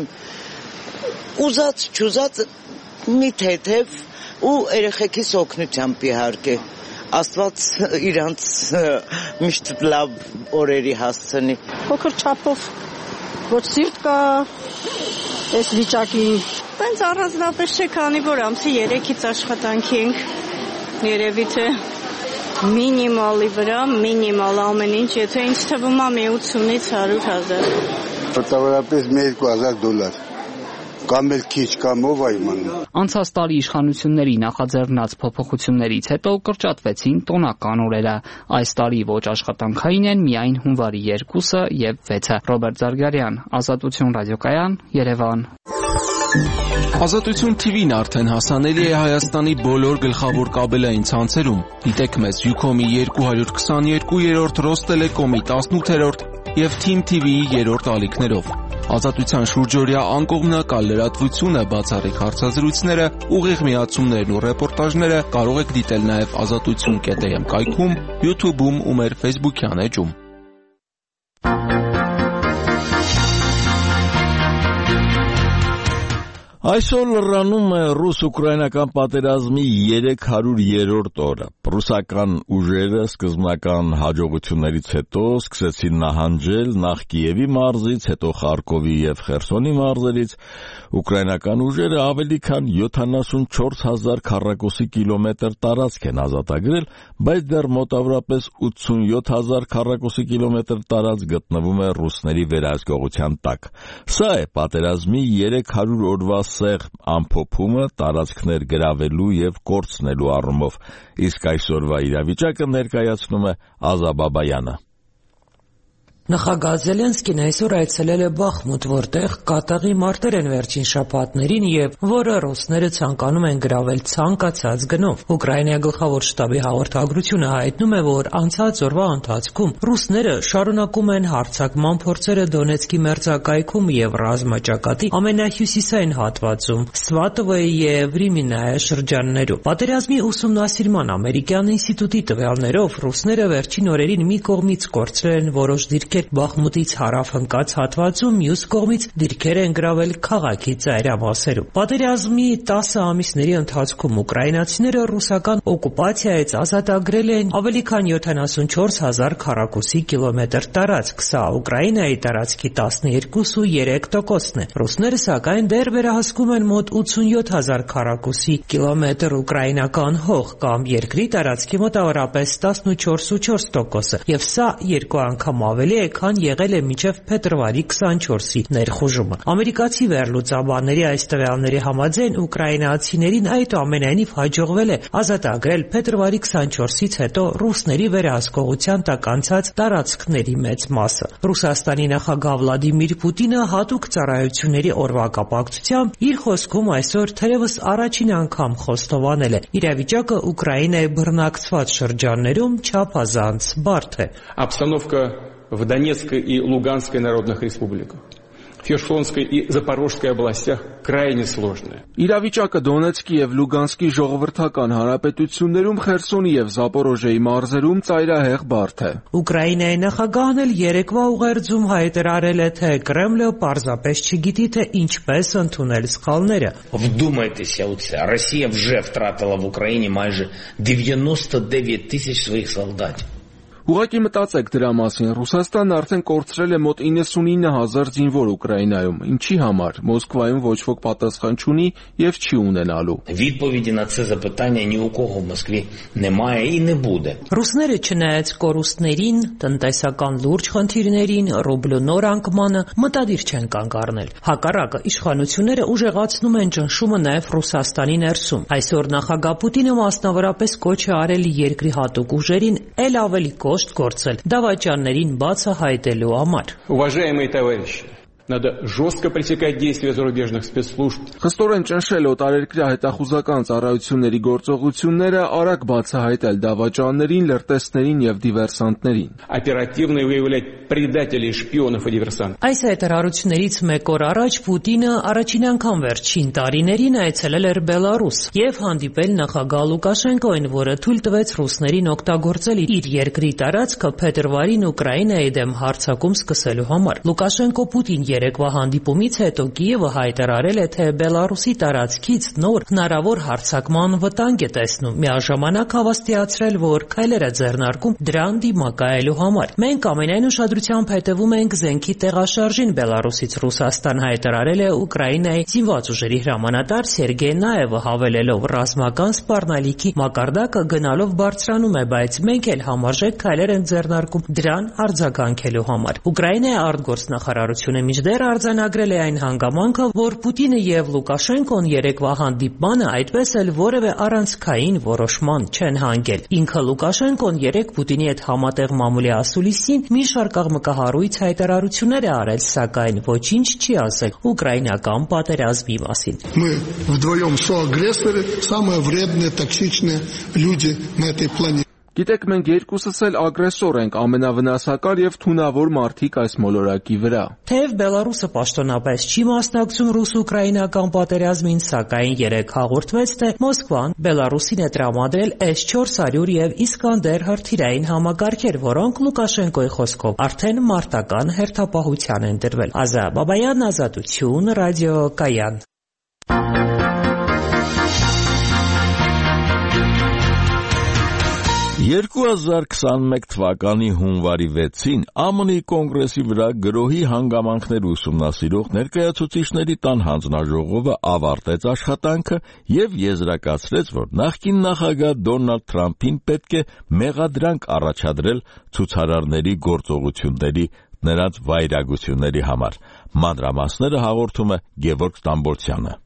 ուզած չուզած մի թեթև ու երեխեքիս օգնությամբ իհարկե։ Աստված իրանց միշտ լավ օրերի հասցնի։ Փոքր չափով ոչ սիրտ կա այս վիճակի։ Տենց առանձնապես չէ, քանի որ ամսի 3-ից աշխատանքի ենք, երևի թե մինիմալի վրա, մինիմալ ամեն ինչ, եթե ինձ թվում է մի 80-ից 100,000։ Մոտավորապես $2,000, կամ էլ քիչ, կամ ով այմանում։ Անցած տարի իշխանությունների նախաձեռնած փոփոխություններից հետո կրճատվեցին տոնական օրերը։ Այս տարի ոչ աշխատանքային են միայն հունվարի 2-ը եւ 6-ը։ Ռոբերտ Զարգարյան, Ազատություն ռադիոկայան, Երևան։ Ազատություն TV-ն արդեն հասանելի է Հայաստանի բոլոր գլխավոր կաբելային ցանցերում։ Դիտեք մեզ Ucom-ի 222-րդ, Ռոստելեկոմի 18-րդ եւ Team TV-ի 3-րդ ալիքներով։ Ազատության շուրջօրյա անկողմնակալ լրատվությունը, բացառիկ հարցազրույցները, ուղիղ միացումներն ու ռեպորտաժները կարող եք դիտել նաեւ azatutun.am կայքում, YouTube-ում ու մեր Facebook-յան էջում։ Այսօր լրանում է ռուս-ուկրաինական պատերազմի 300-րդ օրը։ Ռուսական ուժերը սկզբնական հաջողություններից հետո սկսեցին նահանջել նախ Կիևի մարզից, հետո Խարկովի և Խերսոնի մարզերից։ Ուկրաինական ուժերը ավելի քան 74,000 քառակուսի կիլոմետր տարածք են ազատագրել, բայց դեռ մոտավորապես 87,000 քառակուսի կիլոմետր տարածք գտնվում է ռուսների վերահսկողության տակ։ Սա է պատերազմի 300 օրվա սեղմ ամփոփումը տարածքներ գրավելու և կորցնելու առումով, իսկ այսօրվա իրավիճակը ներկայացնում է Ազա Բաբայանը։ Նախագահ Զելենսկին այսօր այցելել է Բախմուտ, որտեղ կատաղի մարտեր են վերջին շաբաթներին և որը ռուսները ցանկանում են գրավել ցանկացած գնով։ Ուկրաինայի գլխավոր շտաբի հաղորդագրությունը հայտնում է, որ անցած օրվա ընթացքում ռուսները շարունակում են հարձակման փորձերը Դոնեցկի մերձակայքում և ռազմաճակատի ամենահյուսիսային հատվածում Սվատովոյի և Ռիմինայե շրջաններում։ Պատերազմի ուսումնասիրման ամերիկյան ինստիտուտի տվյալներով ռուսները վերջին օրերին մի կողմից կորցրել են որոշ դիրքեր Բախմուտից հարավ հնկած հատվածում, մյուս կողմից դիրքեր են գրավել քաղաքի ծայրամասերում։ Պատերազմի 10 ամիսների ընթացքում ուկրաինացիները ռուսական օկուպացիայից ազատագրել են ավելի քան 74,000 քառակուսի կիլոմետր տարածք, սա Ուկրաինայի տարածքի 12.3%-ն է։ Ռուսները սակայն դեռ վերահսկում են մոտ 87,000 քառակուսի կիլոմետր ուկրաինական հող կամ երկրի տարածքի մոտավորապես 14.4%, եւ սա երկու անգամ ավելի է, քան եղել է մինչև փետրվարի 24-ի ներխուժումը։ Ամերիկացի վերլուծաբանների այս տվյալների համաձայն ուկրաինացիներին այդուամենայնիվ հաջողվել է ազատագրել փետրվարի 24-ից հետո ռուսների վերահսկողության տակ անցած տարածքների մեծ մասը։ Ռուսաստանի նախագահ Վլադիմիր Պուտինը հատուկ ծառայությունների օրվա կապակցությամբ իր խոսքում այսօր թերևս առաջին անգամ խոստովանել է՝ իրավիճակը Ուկրաինայի բռնակցված շրջաններում չափազանց բարդ է։ В Донецкой и Луганской народных республиках, в Херсонской и Запорожской областях крайне сложная. Իրավիճակը Դոնեցկի և Լուգանսկի ժողովրդական հանրապետություններում, Խերսոնի և Զապորոժիայի մարզերում ծայրահեղ բարդ է։ Ուկրաինայի նախագահն էլ երեկվա ուղերձում հայտարարել է, թե Կրեմլը պարզապես չգիտի, թե ինչպես ընդունել սխալները։ Вдумайтеся у це. Росія вже втратила в Україні майже 99 тисяч своїх солдатів. Ուղղակի մտածեք դրա մասին, Ռուսաստանն արդեն կորցրել է մոտ 99,000 զինվոր Ուկրաինայում, ինչի համար, Մոսկվայում ոչ ոք պատասխան չունի և չի ունենալու։ Відповіді на це запитання ні у кого в Москві немає і не буде. Ռուսները չնայած կորուստներին, տնտեսական լուրջ խնդիրներին, ռուբլու նոր անկմանը մտադիր չեն կանգ առնել։ Հակառակը, իշխանությունները ուժեղացնում են ճնշումը նաև Ռուսաստանի ներսում։ Այսօր նախագահ Պուտինը մասնավորապես կոչ է արել երկրի հատուկ ուժերին էլ ավելի կոշտ գործել դավաճաններին բացահայտելու համար։ Уважаемые товарищи, надо жестко пресекать действия зарубежных спецслужб. Խստորեն ճնշել օտարերկրյա հետախուզական ծառայությունների գործողությունները, արագ բացահայտել դավաճաններին, լրտեսներին և դիվերսանտներին։ Оперативно выявлять предателей, шпионов и диверсантов. Այս հայտարարություններից մեկ օր առաջ Պուտինը առաջին անգամ վերջին տարիներին այցելել էր Բելարուս և հանդիպել նախագահ Լուկաշենկոին, որը թույլ տվեց ռուսներին օգտագործել իր երկրի տարածքը փետրվարին Ուկրաինայի դեմ հարձակում սկսելու համար։ Լուկաշենկո-Պուտին երեկվա հանդիպումից հետո Կիևը հայտարարել է, թե Բելարուսի տարածքից նոր հնարավոր հարձակման վտանգ է տեսնում, միաժամանակ հավաստիացրել, որ քայլեր է ձեռնարկում դրան դիմակայելու համար։ Մենք ամենայն ուշադրությամբ հետևում ենք զենքի տեղաշարժին Բելարուսից Ռուսաստան, հայտարարել է Ուկրաինայի զինված ուժերի հրամանատար Սերգեյ Նաևը, հավելելով ռազմական սպառնալիքի մակարդակը գնալով բարձրանում է, բայց մենք էլ համարժեք քայլեր ենք ձեռնարկում դրան արձագանքելու համար։ Ուկրաինայի արտգործնախարարությունը մինչդեռ արձանագրել է այն հանգամանքը, որ Պուտինը և Լուկաշենկոն երեկվա հանդիպմանը այդպես էլ որևէ առանցքային որոշման չեն հանգել։ Ինքը Լուկաշենկոն երեկ Պուտինի հետ համատեղ մամուլի ասուլիսին մի շարք աղմկահարույց հայտարարություններ է արել, սակայն ոչինչ չի ասել ուկրաինական պատերազմի մասին։ Мы вдвоем соагрессоры, самые вредные, токсичные люди на этой планете. Գիտեք, մենք երկուսս էլ ագրեսոր ենք, ամենավնասակար և թունավոր մարդիկ այս մոլորակի վրա։ Թեև Բելարուսը պաշտոնապես չի մասնակցում ռուս-ուկրաինական պատերազմին, սակայն երեկ հաղորդվեց, թե Մոսկվան Բելարուսին է տրամադրել S-400 և Իսկանդեր հրթիռային համակարգեր, որոնք Լուկաշենկոյի խոսքով արդեն մարտական հերթապահության են դրվել։ Ազա Բաբայան, Ազատություն, ռադիո Կայան։ 2021 թվականի հունվարի 6-ին ԱՄՆ-ի կոնգրեսի վրա գրոհի հանգամանքներ ուսումնասիրող ներկայացուցիչների տան հանձնաժողովը ավարտեց աշխատանքը եւ եզրակացրեց, որ նախկին նախագահ Դոնալդ Թրամփին պետք է մեղադրանք առաջադրել ցուցարարների գործողությունների նրանց վայրագությունների համար։ Մանրամասները հաղորդում է Գևորգ Ստամբոլցյանը։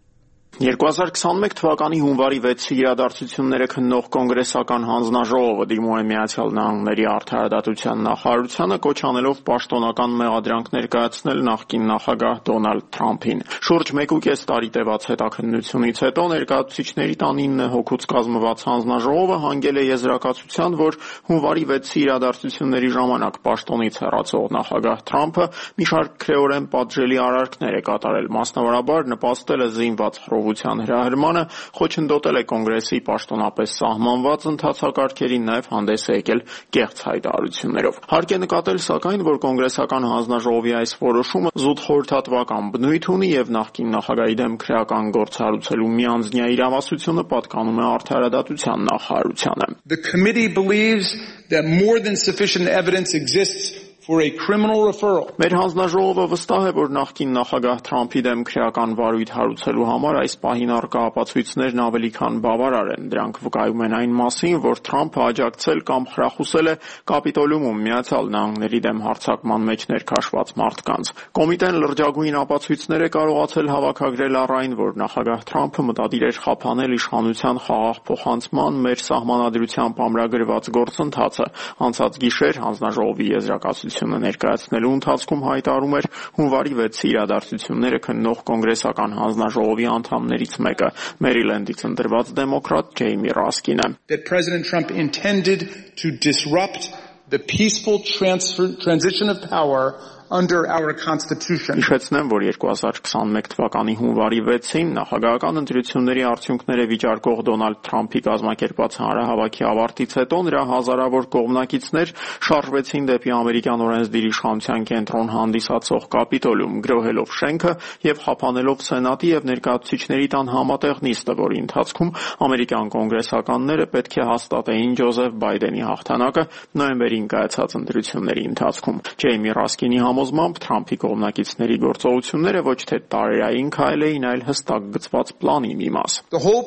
2021 թվականի հունվարի 6-ի իրադարձությունները քննող կոնգրեսական հանձնաժողովը դիմում է Միացյալ Նահանգների արդարադատության նախարարությանը կոչ անելով պաշտոնական մեղադրանք ներկայացնել նախկին նախագահ Դոնալդ Թրամփին։ Շուրջ 1.5 տարի տևած հետաքննությունից հետո ներկայացուցիչների տան 9 հոգուց կազմված հանձնաժողովը հանգել է եզրակացության, որ հունվարի 6-ի իրադարձությունների ժամանակ պաշտոնից հեռացող նախագահ Թրամփը մի շարք քրեորեն պատժելի արարքներ է կատարել, մասնավորաբար նպաստել է զինված հրահրմանը, խոչընդոտել է կոնգրեսի պաշտոնապես սահմանված ընթացակարգերին, նաև հանդես է եկել կեղծ հայտարարություններով։ Հարկ է նկատել, սակայն, որ կոնգրեսական հանձնաժողովի այս որոշումը զուտ խորհրդատվական բնույթ ունի եւ նախկին նախագահի դեմ քրեական գործ հարուցելու միանձնյա իրավասությունը պատկանում է արդարադատության նախարարությանը։ The committee believes that more than sufficient evidence exists for a criminal referral. Մեր հանձնաժողովը վստահ է, որ նախկին նախագահ Թրամփի դեմ քրեական վարույթ հարուցելու համար այս պահին առկա ապացույցներն ավելի քան բավարար են։ Դրանք վկայում են այն մասին, որ Թրամփը աջակցել կամ խրախուսել է Կապիտոլիումում Միացյալ Նահանգների դեմ հարձակման մեջ ներքաշված մարդկանց։ Կոմիտեն լրջագույն ապացույցներ է կարողացել հավաքագրել առ այն, որ նախագահ Թրամփը մտադիր էր խափանել իշխանության խաղաղ փոխանցման մեր սահմանադրությամբ ամրագրված գործընթացը։ Անցած գիշեր հանձնաժողովի եզրակացությունը ներկայացնելու ընթացքում հայտարարում էր հունվարի 6-ի իրադարձությունները քննող կոնգրեսական հանձնաժողովի անդամներից մեկը, Մերիլենդից ընտրված դեմոկրատ Ջեյմի Ռասկինը։ That President Trump intended to disrupt the peaceful transition of power under our constitution. Հիշեցնեմ, որ 2021 թվականի հունվարի 6-ին նախագահական ընտրությունների արդյունքները վիճարկող Դոնալդ Թրամփի կազմակերպած հանրահավաքի ավարտից հետո նրա հազարավոր կողմնակիցներ շարժվեցին դեպի ամերիկյան օրենսդիր իշխանության կենտրոն հանդիսացող Կապիտոլիում, գրոհելով շենքը եւ խափանելով Սենատի եւ ներկայացուցիչների տան համատեղ նիստը, որի ընթացքում ամերիկյան կոնգրեսականները պետք է հաստատեին Ջոզեֆ Բայդենի հաղթանակը նոյեմբերին կայացած ընտրությունների ընթացքում։ Ջեյմի Ռասկինի համոզմամբ Թրամփի կողմնակիցների գործողությունները ոչ թե տարերային քայլ էին, այլ հստակ գծված պլանի մի մաս։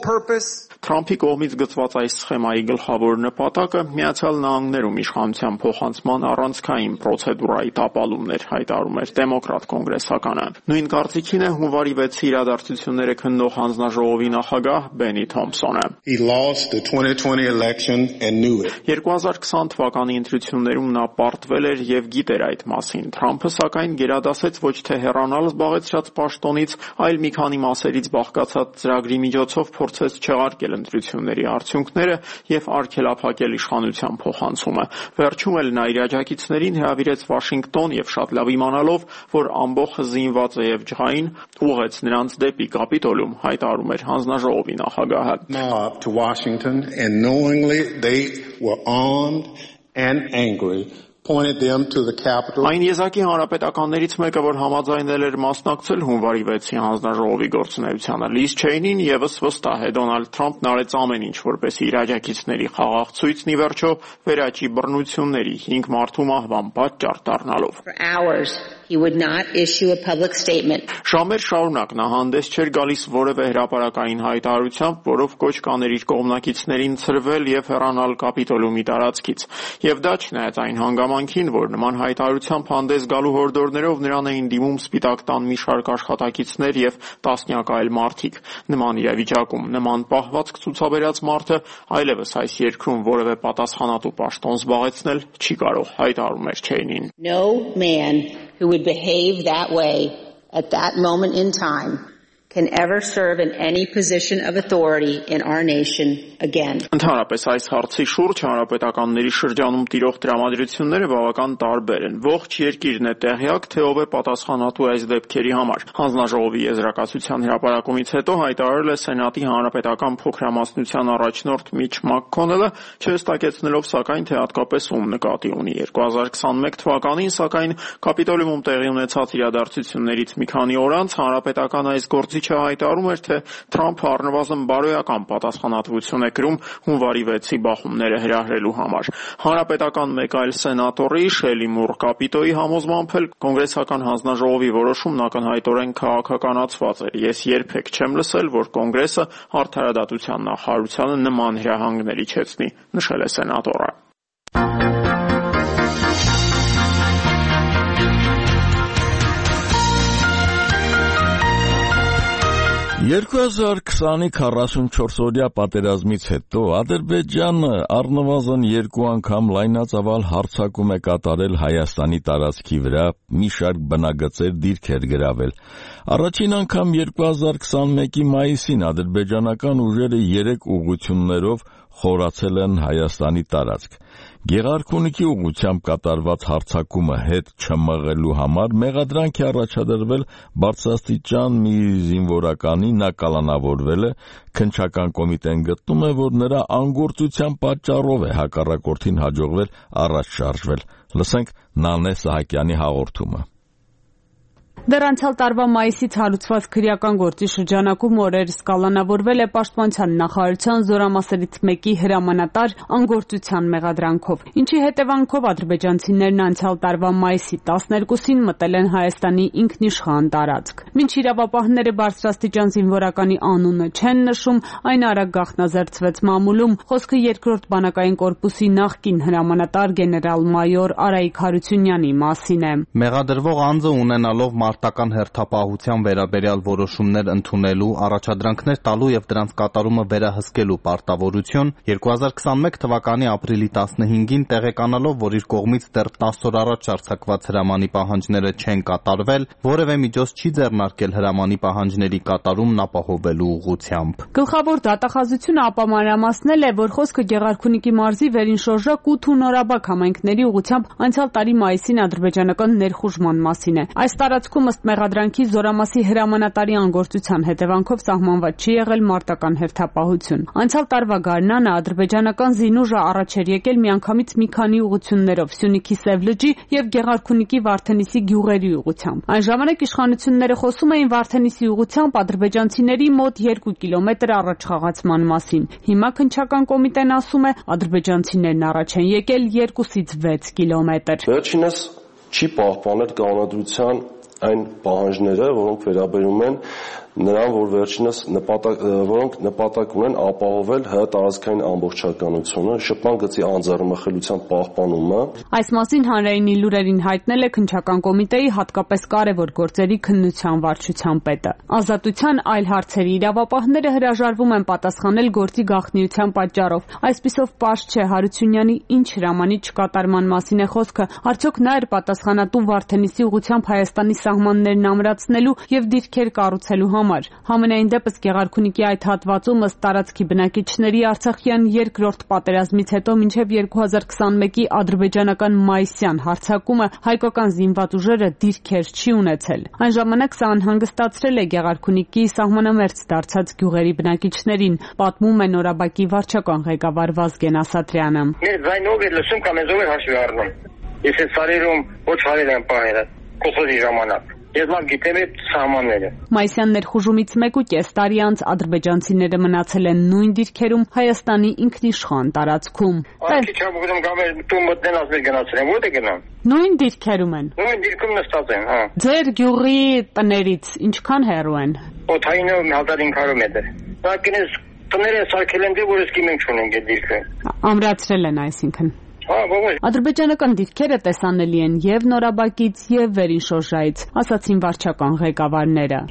Թրամփի կողմից գծված այս սխեմայի գլխավոր նպատակը Միացյալ Նահանգներում իշխանության փոխանցման առանցքային պրոցեդուրայի տապալումն էր, հայտարարում էր դեմոկրատ կոնգրեսականը։ Նույն կարծիքին է հունվարի 6-ի իրադարձությունները քննող հանձնաժողովի նախագահ Բենի Թոմփսոնը։ 2020 թվականի ընտրություններում նա պարտվել էր եւ գիտեր այդ մասին։ Թրամփը սակայն գերադասեց ոչ թե հեռանալ զբաղեցրած պաշտոնից, այլ մի քանի մասերից բաղկացած ծրագրի միջոցով փորձեց չեղարկել ընտրությունների արդյունքները եւ արգելափակել իշխանության փոխանցումը։ Վերջում էլ նա իր աջակիցներին հրավիրեց Վաշինգտոն եւ շատ լավ իմանալով, որ ամբողջը զինված է եւ ջղային, ուղղեց նրանց դեպի Կապիտոլիում, հայտարարում էր հանձնաժողովի նախագահը։ To Washington and knowingly they were armed and angry. Pointed them to the Capitol. Այն եզակի հանրապետականներից մեկը, որ համաձայնել էր մասնակցել հունվարի 6-ի հանձնաժողովի գործունեությանը, Լիզ Չեյնին եւս վստահ է Դոնալդ Թրամփն արեց ամեն ինչ, որպեսզի իր աջակիցների խաղաղ ցույցն ի վերջո վերաճի բռնությունների 5 մարդու մահվան պատճառ դառնալով։ He would not issue a public statement. Ժամեր շարունակ նա հանդես չէր գալիս որևէ հրապարակային հայտարարությամբ, որով կոչ կաներ իր կողմնակիցներին ցրվել եւ հեռանալ Կապիտոլիումի տարածքից։ Եվ դա չնայած այն հանգամանքին, որ նման հայտարարությամբ հանդես գալու հորդորներով նրան էին դիմում Սպիտակ տան մի շարք աշխատակիցներ եւ տասնյակ այլ մարդիկ։ Նման իրավիճակում նման պահվածք ցուցաբերած մարդը այլևս այս երկրում որևէ պատասխանատու պաշտոն զբաղեցնել չի կարող, հայտարարում էր Չեյնին։ No man who would behave that way at that moment in time can ever serve in any position of authority in our nation again. Ընդհանրապես այս հարցի շուրջ հանրապետականների շրջանում տիրող տրամադրությունները բավական տարբեր են։ Ողջ երկիրն է տեղյակ, թե ով է պատասխանատու այս դեպքերի համար։ Հանձնաժողովի եզրակացության հրապարակումից հետո հայտարարել է Սենատի հանրապետական փոքրամասնության առաջնորդ Միչ Մաքքոնելը, չհստակեցնելով սակայն թե հատկապես ում նկատի ունի։ 2021 թվականին սակայն Կապիտոլիումում տեղի ունեցած իրադարձություններից մի քանի օր անց հանրապետական այս գործի բնակիչը հայտարարում էր, թե Թրամփը առնվազն բարոյական պատասխանատվություն է կրում հունվարի 6-ի բախումները հրահրելու համար։ Հանրապետական մեկ այլ սենատորի Շելի Մուր Կապիտոյի համոզմամբ էլ կոնգրեսական հանձնաժողովի որոշումն ակնհայտորեն քաղաքականացված էր։ Ես երբեք չեմ լսել, որ կոնգրեսը արդարադատության նախարարությանը նման հրահանգներ իջեցնի, նշել է սենատորը։ 2020-ի 44-օրյա պատերազմից հետո Ադրբեջանը առնվազն 2 անգամ լայնածավալ հարձակում է կատարել Հայաստանի տարածքի վրա, մի շարք բնագծեր դիրքեր գրավել։ Առաջին անգամ 2021-ի մայիսին ադրբեջանական ուժերը 3 ուղղություններով խորացել են Հայաստանի տարածք։ Գեղարքունիքի ուղղությամբ կատարված հարձակումը հետ չմղելու համար մեղադրանք է առաջադրվել բարձրաստիճան մի զինվորականի, նա կալանավորվել է, քննչական կոմիտեն գտնում է, որ նրա անգործության պատճառով է հակառակորդին հաջողվել առաջ շարժվել։ Լսենք Նանե Սահակյանի հաղորդումը։ Դեռ անցյալ տարվա մայիսից հարուցված քրեական գործի շրջանակում օրերս կալանավորվել է Պաշտպանության նախարարության զորամասերից մեկի հրամանատար անգործության մեղադրանքով, ինչի հետևանքով ադրբեջանցիներն անցյալ տարվա մայիսի 12-ին մտել են Հայաստանի ինքնիշխան տարածք։ Մինչ իրավապահները բարձրաստիճան զինվորականի անունը չեն նշում, այն արագ գաղտնազերծվեց մամուլում, խոսքը 2-րդ բանակային կորպուսի նախկին հրամանատար գեներալ-մայոր Արայիկ Հարությունյանի մասին է։ Մեղադրվող անձը ունենալով մարտական հերթապահության վերաբերյալ որոշումներ ընդունելու, առաջադրանքներ տալու եւ դրանց կատարումը վերահսկելու պարտավորություն 2021 թվականի ապրիլի 15-ին տեղեկանալով, որ իր կողմից դեռ 10 օր առաջ արձակված հրամանի պահանջները չեն կատարվել, որևէ միջոց չի ձեռնարկել հրամանի պահանջների կատարումն ապահովելու ուղղությամբ։ Գլխավոր դատախազությունը ապամանրամասնել է, որ խոսքը Գեղարքունիքի մարզի Վերին-Շորժակ ու Թունորաբակ համայնքների ուղղությամբ անցյալ տարի մայիսին ադրբեջանական ներխուժման մասին է։ Այս տարածքում ըստ մեղադրանքի զորամասի հրամանատարի անգործության հետևանքով սահմանված չի եղել մարտական հերթապահություն։ Անցյալ տարվա գարնանը ադրբեջանական զինուժը առաջ էր եկել միանգամից մի քանի ուղղություններով՝ Սյունիքի Սև լճի եւ Գեղարքունիքի Վարդենիսի գյուղերի ուղղությամբ։ Այն ժամանակ իշխանությունները խոսում էին Վարդենիսի ուղղությամբ ադրբեջանցիների մոտ 2 կիլոմետր առաջ խաղացման մասին։ Հիմա քննչական կոմիտեն ասում է, ադրբեջանցիներն առաջ են եկել 2-ից 6 կիլոմետր։ Վերջինս չի պահպանել կանոնադրության այն պահանջները, որոնք վերաբերում են նրան, որ վերջինս որոնք նպատակ ունեն ապահովել ՀՀ տարածքային ամբողջականությունը, շփման գծի անձեռնմխելիության պահպանումը։ Այս մասին հանրայինի լուրերին հայտնել է քննչական կոմիտեի հատկապես կարևոր գործերի քննության վարչության պետը։ Ազատության այլ հարցերի իրավապահները հրաժարվում են պատասխանել գործի գաղտնիության պատճառով։ Այսպիսով պարզ չէ Հարությունյանի ինչ հրամանի չկատարման մասին է խոսքը, արդյոք նա էր պատասխանատու Վարդենիսի ուղղությամբ Հայաստանի սահմաններն ամրացնելու եւ դիրքեր կառուցելու համար։ Համենայն դեպս Գեղարքունիքի այդ հատվածում ըստ տարածքի բնակիչների Արցախյան երկրորդ պատերազմից հետո մինչև 2021-ի ադրբեջանական մայիսյան հարձակումը հայկական զինված ուժերը դիրքեր չի ունեցել։ Այն ժամանակ սա անհանգստացրել է Գեղարքունիքի սահմանամերձ դարձած գյուղերի բնակիչներին, պատմում է Նորաբակի վարչական ղեկավար Վազգեն Ասատրյանը։ Մեր ձայնով է լսում կամ մեզով է հաշվի առնում։ Ես այդ սարերում ոչ հարել եմ պահել կոսոզի ժամանակ։ Ես լավ գիտեմ այդ սահմանները։ Մայիսյան ներխուժումից 1.5 տարի անց ադրբեջանցիները մնացել են նույն դիրքերում Հայաստանի ինքնիշխան տարածքում։ Անկի չափում գամեր տուն մտնեն ասել գնացել են, ո՞րտե գնան։ Նույն դիրքերում են։ Նույն դիրքում նստած են, հա։ Ձեր գյուղի տներից ինչքան հեռու են։ Օթայինով 1500 մետր։ Դա կինես տները սարքել են դե որ իսկի մենք չունենք այդ դիրքը։ Ամրացրել են այսինքն։ Ադրբեջանական դիրքերը տեսանելի են եւ Նորաբակից եւ Վերին-Շորժայից, ասացին վարչական ղեկավարները։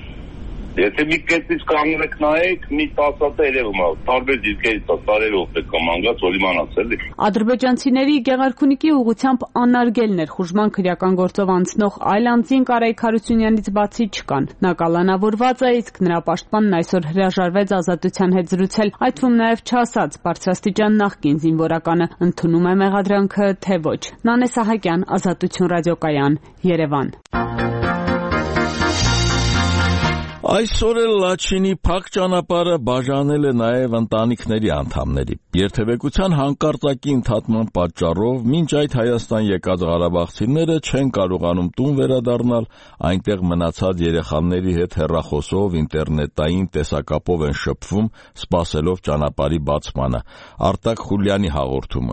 Եթե մի կետից կանգնեք նայեք, մի տասած երևում է, տարբեր դիրքերից տարերով պետք է մանգած, որ իմանաց էլի։ Ադրբեջանցիների Գեղարքունիքի ուղղությամբ անարգել ներխուժման քրեական գործով անցնող այլ անձինք Արայիկ Հարությունյանից բացի չկան։ Նա կալանավորված է, իսկ նրա պաշտպանն այսօր հրաժարվեց ազատության հետ զրուցել, այդ թվում նաև չասած բարձրաստիճան նախկին զինվորականը ընդունում է մեղադրանքը, թե ոչ։ Նանե Սահակյան, Ազատություն ռադիոկայան, Երևան։ Այսօր էլ Լաչինի փակ ճանապարհը բաժանել է նաև ընտանիքների անդամների։ Երթևեկության հանկարծակի ընդհատման պատճառով մինչ այդ Հայաստան եկած ղարաբաղցիները չեն կարողանում տուն վերադառնալ, այնտեղ մնացած երեխաների հետ հեռախոսով, ինտերնետային տեսակապով են շփվում, սպասելով ճանապարհի բացմանը։ Արտակ Խուլյանի հաղորդումը։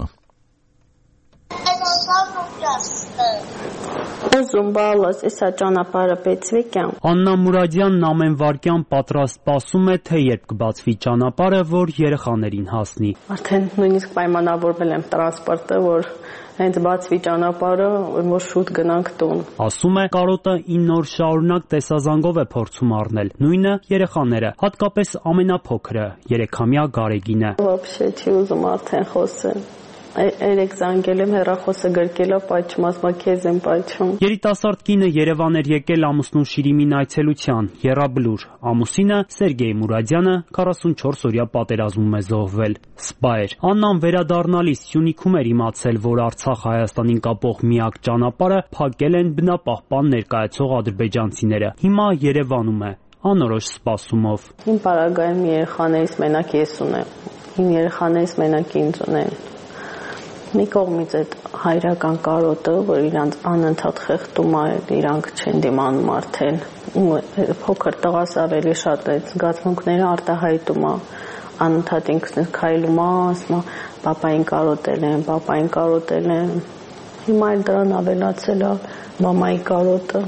Աննա Մուրադյանն ամեն վայրկյան պատրաստ սպասում է, թե երբ կբացվի ճանապարհը, որ երեխաներին հասնի։ Արդեն նույնիսկ պայմանավորվել եմ տրանսպորտը, որ հենց բացվի ճանապարհը, որ շուտ գնանք տուն։ Ասում է, կարոտը 9 օր շարունակ տեսազանգով է փորձում առնել։ Նույնը երեխաները, հատկապես ամենափոքրը, 3-ամյա Գարեգինը։ Вообще չի ուզում արդեն խոսել։ Երեք զանգել եմ, հեռախոսը գրկել է, պայթում, ասում քեզ եմ պայթում։ Երիտասարդ կինը Երևան էր եկել ամուսնու Շիրիմին այցելության, եռաբլուր։ Ամուսինը Սերգեյ Մուրադյանը 44-օրյա պատերազմում է զոհվել։ Սպա էր։ Աննան վերադառնալիս Սյունիքում էր իմացել, որ Արցախ-Հայաստանին կապող միակ ճանապարհը փակել են բնապահպան ներկայացող ադրբեջանցիները։ Հիմա Երևանում է, անորոշ սպասումով։ Իմ պարագայում երեխաներից մենակ ես ունեմ։ Իմ երեխաներից մենակ ինձ ունեն։ Մի կողմից այդ հայրական կարոտը, որ իրանց անընդհատ խեղդում է, իրանք չեն դիմանում արդեն, փոքր տղաս ավելի շատ այդ զգացմունքները արտահայտում է, անընդհատ ինքն քայլում է, ասում է, պապային կարոտել են, հիմա էլ դրան ավելացել է մամայի կարոտը։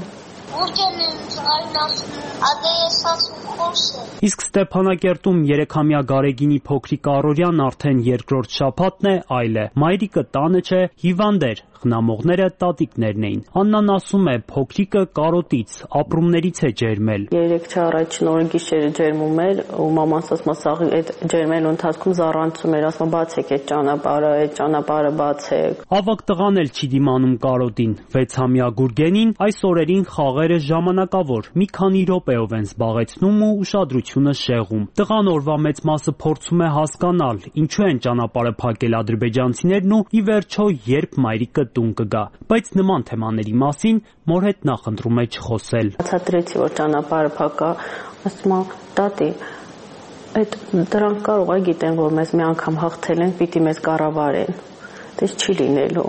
Իսկ Ստեփանակերտում 3-ամյա Գարեգինի փոքրիկ Արորյան արդեն երկրորդ շաբաթն է, այլ է։ Մայրիկը տանը չէ, հիվանդ էր, խնամողները տատիկներն էին։ Աննան ասում է, փոքրիկը կարոտից, ապրումներից է ջերմել։ 3 առաջին օրը գիշերը ջերմում էր, ու մաման ասում է, այդ ջերմելու ընթացքում զառանցում էր, ասում բացեք այդ ճանապարհը բացեք։ Ավագ տղան էլ չի դիմանում կարոտին։ 6-ամյա Գուրգենին այս օրերին խաղերը ժամանակավոր, մի քանի րոպեով են զբաղեցնում ու ուշադրությունը շեղում։ Տղան օրվա մեծ մասը փորձում է հասկանալ, ինչու են ճանապարհը փակել ադրբեջանցիներն ու ի վերջո երբ մայրիկը տուն կգա, բայց նման թեմաների մասին մոր հետ նախընտրում է չխոսել։ Բացատրեցի, որ ճանապարհը փակա, ասում է, տատի, այդ դրանք կարող է գիտեն, որ մեզ մի անգամ հաղթել են, պիտի մեզ կառավարեն։ Դες չի լինելու։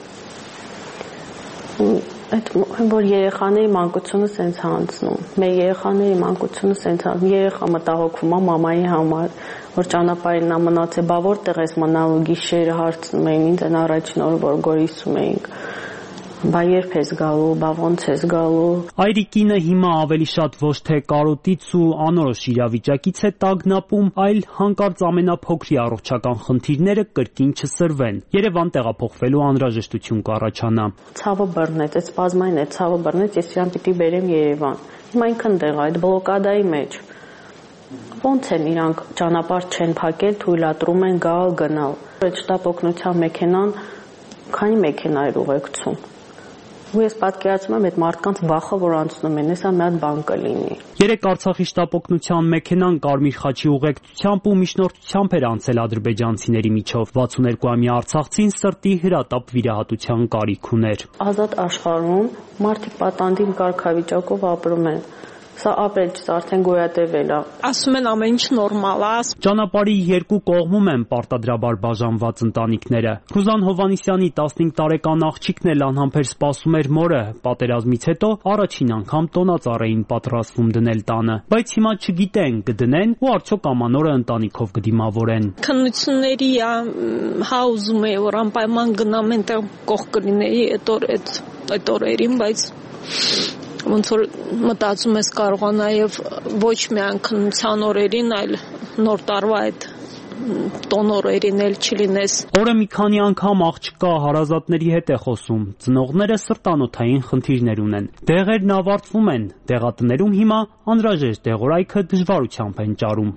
Այդ որ երեխաների մանկությունը սենց հանցնում, մեր երեխաների մանկությունը սենց հանցնում, երեխա մտահոգվում է մամայի համար, որ ճանապարհին նա մնացել, բա որտեղ ես մնալու, գիշերը հարցնում էին ինձ այն առաջին օրը, որ գորիսում էինք, բա երբ ես գալու, բա ոնց ես գալու։ Այրիկինը հիմա ավելի շատ ոչ թե կարոտից ու անորոշ իրավիճակից է տագնապում, այլ հանկարծ ամենափոքրի առողջական խնդիրները կրկին չսրվեն։ Երևան տեղափոխվելու անհրաժեշտություն կառաջանա։ Ցավը բռնեց, այդ սպազմային է, ցավը բռնեց, ես իրան պիտի բերեմ Երևան։ Հիմա ինքն դեղ այդ բլոկադայի մեջ։ Ոնց են իրանք ճանապարհ չեն փակել, թույլատրում են գալ, գնալ։ Այդ շտապ օգնության մեքենան քանի մեքենա էր ուղեկցում։ Ու ես պատկերացնում եմ այդ մարդկանց վախը, որ անցնում են, հեսա մի հատ բան կլինի։ Երեք Արցախի շտապօգնության մեքենան Կարմիր խաչի ուղեկցությամբ ու միջնորդությամբ էր անցել ադրբեջանցիների միջով։ 62-ամյա արցախցին սրտի հրատապ վիրահատության կարիք ուներ։ Ազատ աշխարհում մարդիկ պատանդին կարգավիճակով ապրում են։ Սա ապրելս արդեն գոյատևել է։ Ասում են ամեն ինչ նորմալ է։ Ճանապարհի երկու կողմում են պարտադրաբար բաժանված ընտանիքները։ Ռուզան Հովանիսյանի 15 տարեկան աղջիկն էլ անհամբեր սպասում էր մորը։ Պատերազմից հետո առաջին անգամ տոնածառ էին պատրաստվում դնել տանը, բայց հիմա չգիտեն կդնեն ու արդյոք ամանորը ընտանիքով կդիմավորեն։ Քննությունների հա ուզում էի որ անպայման գնամ այնտեղ կողք կլինեի այդ օրերին, բայց ոնց որ մտածում ես կարողանա եւ ոչ միայն քննության օրերին, այլ նոր տարվա այդ տոն օրերին էլ չլինես։ Օրը մի քանի անգամ աղջկա հարազատների հետ է խոսում։ Ծնողները սրտանոթային խնդիրներ ունեն։ Դեղերն ավարտվում են։ Դեղատներում հիմա անհրաժեշտ դեղորայքը դժվարությամբ են ճարում։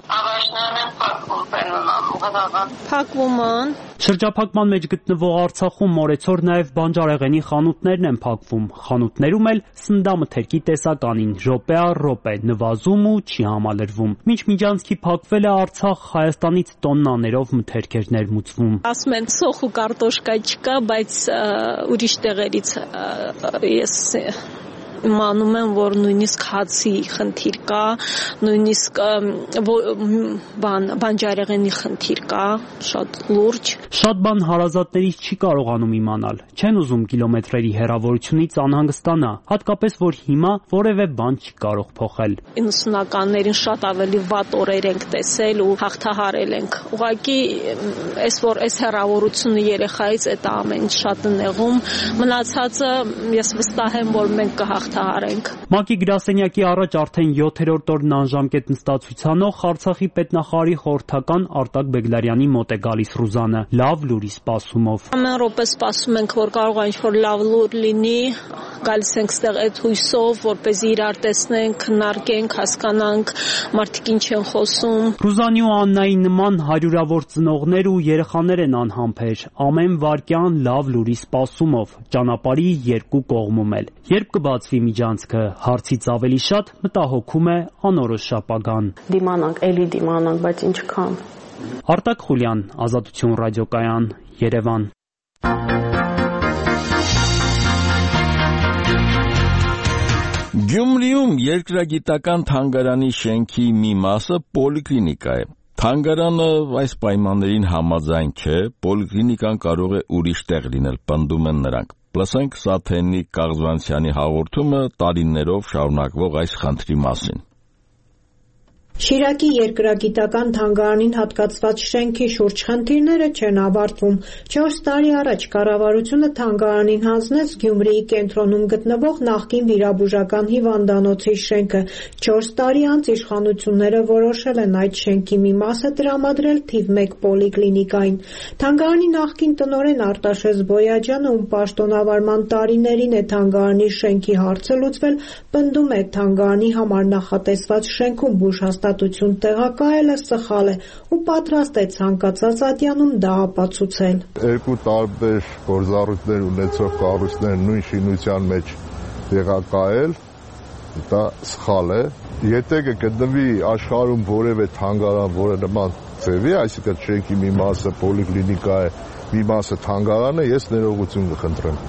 Փակվում են։ Շրջափակման մեջ գտնվող Արցախում մորեցօր նաև բանջարեղենի խանութներն են փակվում։ Խանութներում էլ սննդամթերքի տեսականին րոպե առ րոպե նվազում ու չի համալրվում։ Մինչ Միջանցքի փակվելը Արցախ Հայաստանից տոննաներով մթերք էր ներմուծվում։ Ասում են սոխ ու կարտոշկա չկա, բայց ուրիշ տեղերից ես իմանում եմ, որ նույնիսկ հացի խնդիր կա, նույնիսկ բանջարեղենի խնդիր կա, շատ լուրջ։ Շատ բան հարազատներից չի կարողանում իմանալ, չեն ուզում կիլոմետրերի հեռավորությունից անհանգստանա, հատկապես որ հիմա որևէ բան չի կարող փոխել։ 90-ականներին շատ ավելի վատ օրեր ենք տեսել ու հաղթահարել ենք։ Ուղղակի այս հեռավորությունը երեխայից այդ ամեն շատ նեղում, մնացածը ես վստահ եմ, որ մենք կհաղթահարենք։ ՄԱԿ-ի գրասենյակի առաջ արդեն 7-րդ օրն անժամկետ նստացուցանող Արցախի պետնախարարի խորհրդական Արտակ Բեգլարյանի մոտ է գալիս Ռուզանը, լավ լուրի սպասումով։ Ամեն րոպե սպասում ենք, որ կարող է ինչ-որ լավ լուր լինի, գալիս ենք ստեղ այդ հույսով, որպեսզի իրար տեսնենք, քննարկենք, հասկանանք, մարդիկ ինչ են խոսում։ Ռուզանի ու Աննայի նման հարյուրավոր ծնողներ ու երեխաներ են անհամբեր, ամեն վայրկյան լավ լուրի սպասումով, ճանապարհի երկու կողմում էլ։ Երբ կբացվի միջանցքը, հարցից ավելի շատ մտահոգում է անորոշ ապագան։ Դիմանանք, էլի դիմանանք, բայց ինչքան։ Արտակ Խուլյան, Ազատություն ռադիոկայան, Երևան։ Գյումրիում երկրագիտական թանգարանի շենքի մի մասը պոլիկլինիկա է։ Թանգարանը այս պայմաններին համաձայն չէ, պոլիկլինիկան կարող է ուրիշ տեղ լինել, պնդում են նրանք։ Լսենք Սաթենիկ Կաղզվանցյանի հաղորդումը տարիներով շարունակվող այս խնդրի մասին։ Շիրակի երկրագիտական թանգարանին հատկացված շենքի շուրջ խնդիրները չեն ավարտվում։ 4 տարի առաջ կառավարությունը թանգարանին հանձնեց Գյումրիի կենտրոնում գտնվող նախկին վիրաբուժական հիվանդանոցի շենքը։ 4 տարի անց իշխանությունները որոշել են այդ շենքի մի մասը տրամադրել թիվ 1 պոլիկլինիկային։ Թանգարանի նախկին տնօրեն Արտաշես Բոյաջյանը, ում պաշտոնավարման տարիներին է թանգարանի շենքի հարցը լուծվել, պնդում է թանգարանի համար նախատեսված շենքում բուժհաստատություն տեղակայելը սխալ է ու պատրաստ է ցանկացած ատյանում դա ապացուցել։ Երկու տարբեր գործառույթներ ունեցող կառույցներ նույն շինության մեջ տեղակայել դա սխալ է։ Եթե կգտնվի աշխարհում որևէ թանգարան, որը նման ձևի, այսինքն շենքի մի մասը պոլիկլինիկա է, մի մասը թանգարան է, ես ներողություն կխնդրեմ։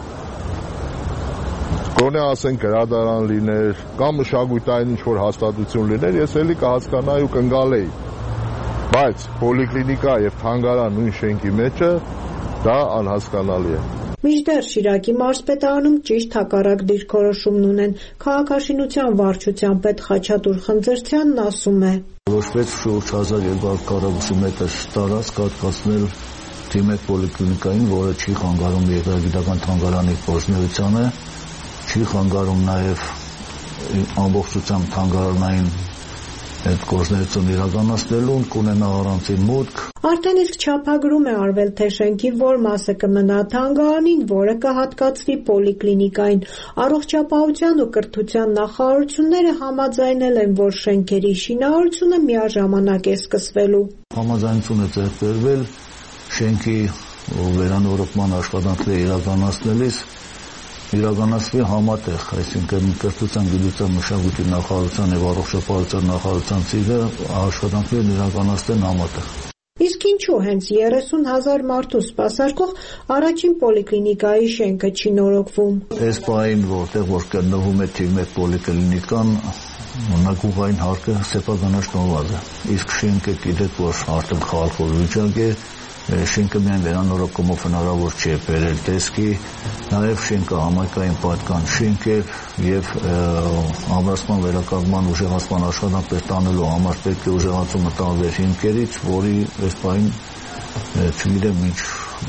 Գոնե ասենք գրադարան լիներ կամ մշակութային ինչ-որ հաստատություն լիներ, ես էլի կհասկանայի ու կընկալեի։ Բայց պոլիկլինիկա եւ թանգարան նույն շենքի մեջը դա անհասկանալի է։ Մինչդեռ Շիրակի մարզպետարանում ճիշտ հակառակ դիրքորոշումն ունեն։ Քաղաքաշինության վարչության պետ Խաչատուր Խնձրցյանն ասում է. Որոշվեց շուրջ 1200 քառակուսի մետր տարածք հատկացնել թիվ 1 պոլիկլինիկային, որը չի խանգարում երկրագիտական թանգարանի գործունեությանը, չի խանգարում նաև ամբողջությամբ թանգարանային այդ գործունեությունը իրականացնելուն, կունենա առանցին մուտք։ Արդեն իսկ չափագրում է արվել, թե շենքի որ մասը կմնա թանգարանին, որը կհատկացվի պոլիկլինիկային։ Առողջապահության ու կրթության նախարարությունները համաձայնել են, որ շենքերի շինարարությունը միաժամանակ է սկսվելու։ Համաձայնություն է ձեռք բերվել շենքի վերանորոգման աշխատանքները իրականացնելիս իրականացվի համատեղ, այսինքն կրթության, գիտության, մշակույթի նախարարության եւ առողջապահության նախարարության ծիլը աշխատանքներն իրականացնեն համատեղ։ Իսկ ինչու հենց 30,000 մարդու սպասարկող առաջին պոլիկլինիկայի շենքը չի նորոգվում։ Այս պահին, որտեղ գտնվում է թիվ 1 պոլիկլինիկան, նկուղային հարկը սեփականաշնորհված է։ Իսկ շենքը գիտեք, որ արդեն խալխոր վիճակ է, շենքը միայն վերանորոգումով հնարավոր չէ բերել տեսքի, նաև շենքը համայնքային պատկան շենք է եւ ամրացման վերականգնման ուժեղացման աշխատանքներ տանելու համար պետք է ուժեղացումը տարբեր հիմքերից, որի այս պահին չգիտեմ ինչ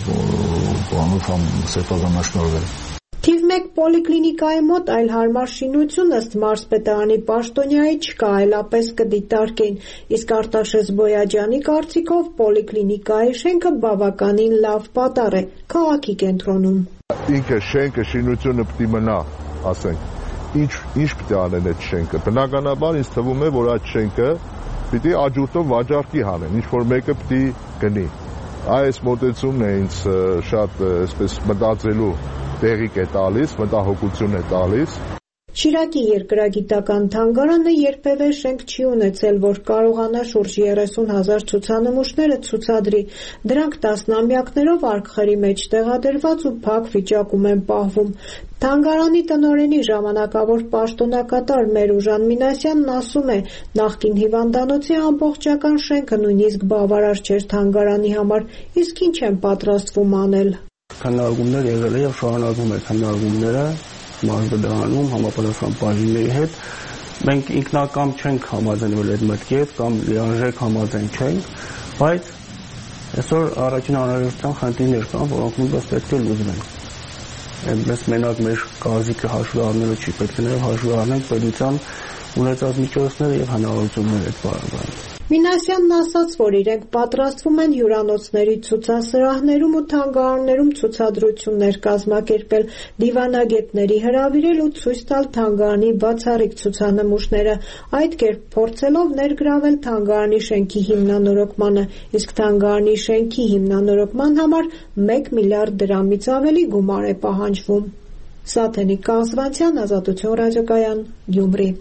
բանով սեփականաշնորհվել։ Թիվ 1 պոլիկլինիկայի մոտ այլ հարմար շինություն ըստ մարզպետարանի պաշտոնյայի չկա, այլապես կդիտարկեն, իսկ Արտաշես Բոյաջյանի կարծիքով պոլիկլինիկայի շենքը բավականին լավ պատառ է քաղաքի կենտրոնում։ Ինքը շենքը շինությունը պետք է մնա, ասենք, ինչ պետք է անեն այդ շենքը։ Բնականաբար ինձ թվում է, որ այդ շենքը պիտի աջուրտով վաճառքի հանեն, ինչ որ մեկը պետք է գնի։ Այս մոտեցումն է ինձ շատ այսպես մտածելու տեղիք է տալիս, մտահոգություն է տալիս։ Շիրակի երկրագիտական թանգարանը երբևէ շենք չի ունեցել, որ կարողանա շուրջ 30,000 ցուցանմուշները ցուցադրի։ Դրանք տասնամյակներով արկղերի մեջ տեղադրված ու փակ վիճակում են պահվում։ Թանգարանի տնօրենի ժամանակավոր պաշտոնակատար Մերուժան Մինասյանն ասում է, նախկին հիվանդանոցի ամբողջական շենքը նույնիսկ բավարար չէր թանգարանի համար, իսկ ինչ են պատրաստվում անել։ Քննարկումներ եղել է եւ շարունակվում է քննարկումները մարզպետարանում համապատասխան բաժինների հետ։ Մենք ինքնակամ չենք համաձայնվել այդ մտքի հետ կամ լիարժեք համաձայն չենք, բայց այսօր առաջին անհրաժեշտության խնդիրներ կան, որոնք նույնպես պետք է լուծվեն։ Այնպես մենակ մեր կազիկը հաշվի առնելը չի, պետք է նաև հաշվի առնենք պետության ունեցած միջոցները եւ հնարավորությունները այդ բառը։ Մինասյանն ասաց, որ իրենք պատրաստվում են հյուրանոցների ցուցասրահներում ու թանգարաններում ցուցադրություններ կազմակերպել, դիվանագետների հրավիրել ու ցույց տալ թանգարանի բացառիկ ցուցանմուշները, այդ կերպ փորձելով ներգրավել թանգարանի շենքի հիմնանորոգմանը, իսկ թանգարանի շենքի հիմնանորոգման համար 1 միլիարդ դրամից ավելի գումար է պահանջվում։ Սաթենիկ Կազվանցյան, Ազատություն ռադիոկայան, Գյումրի։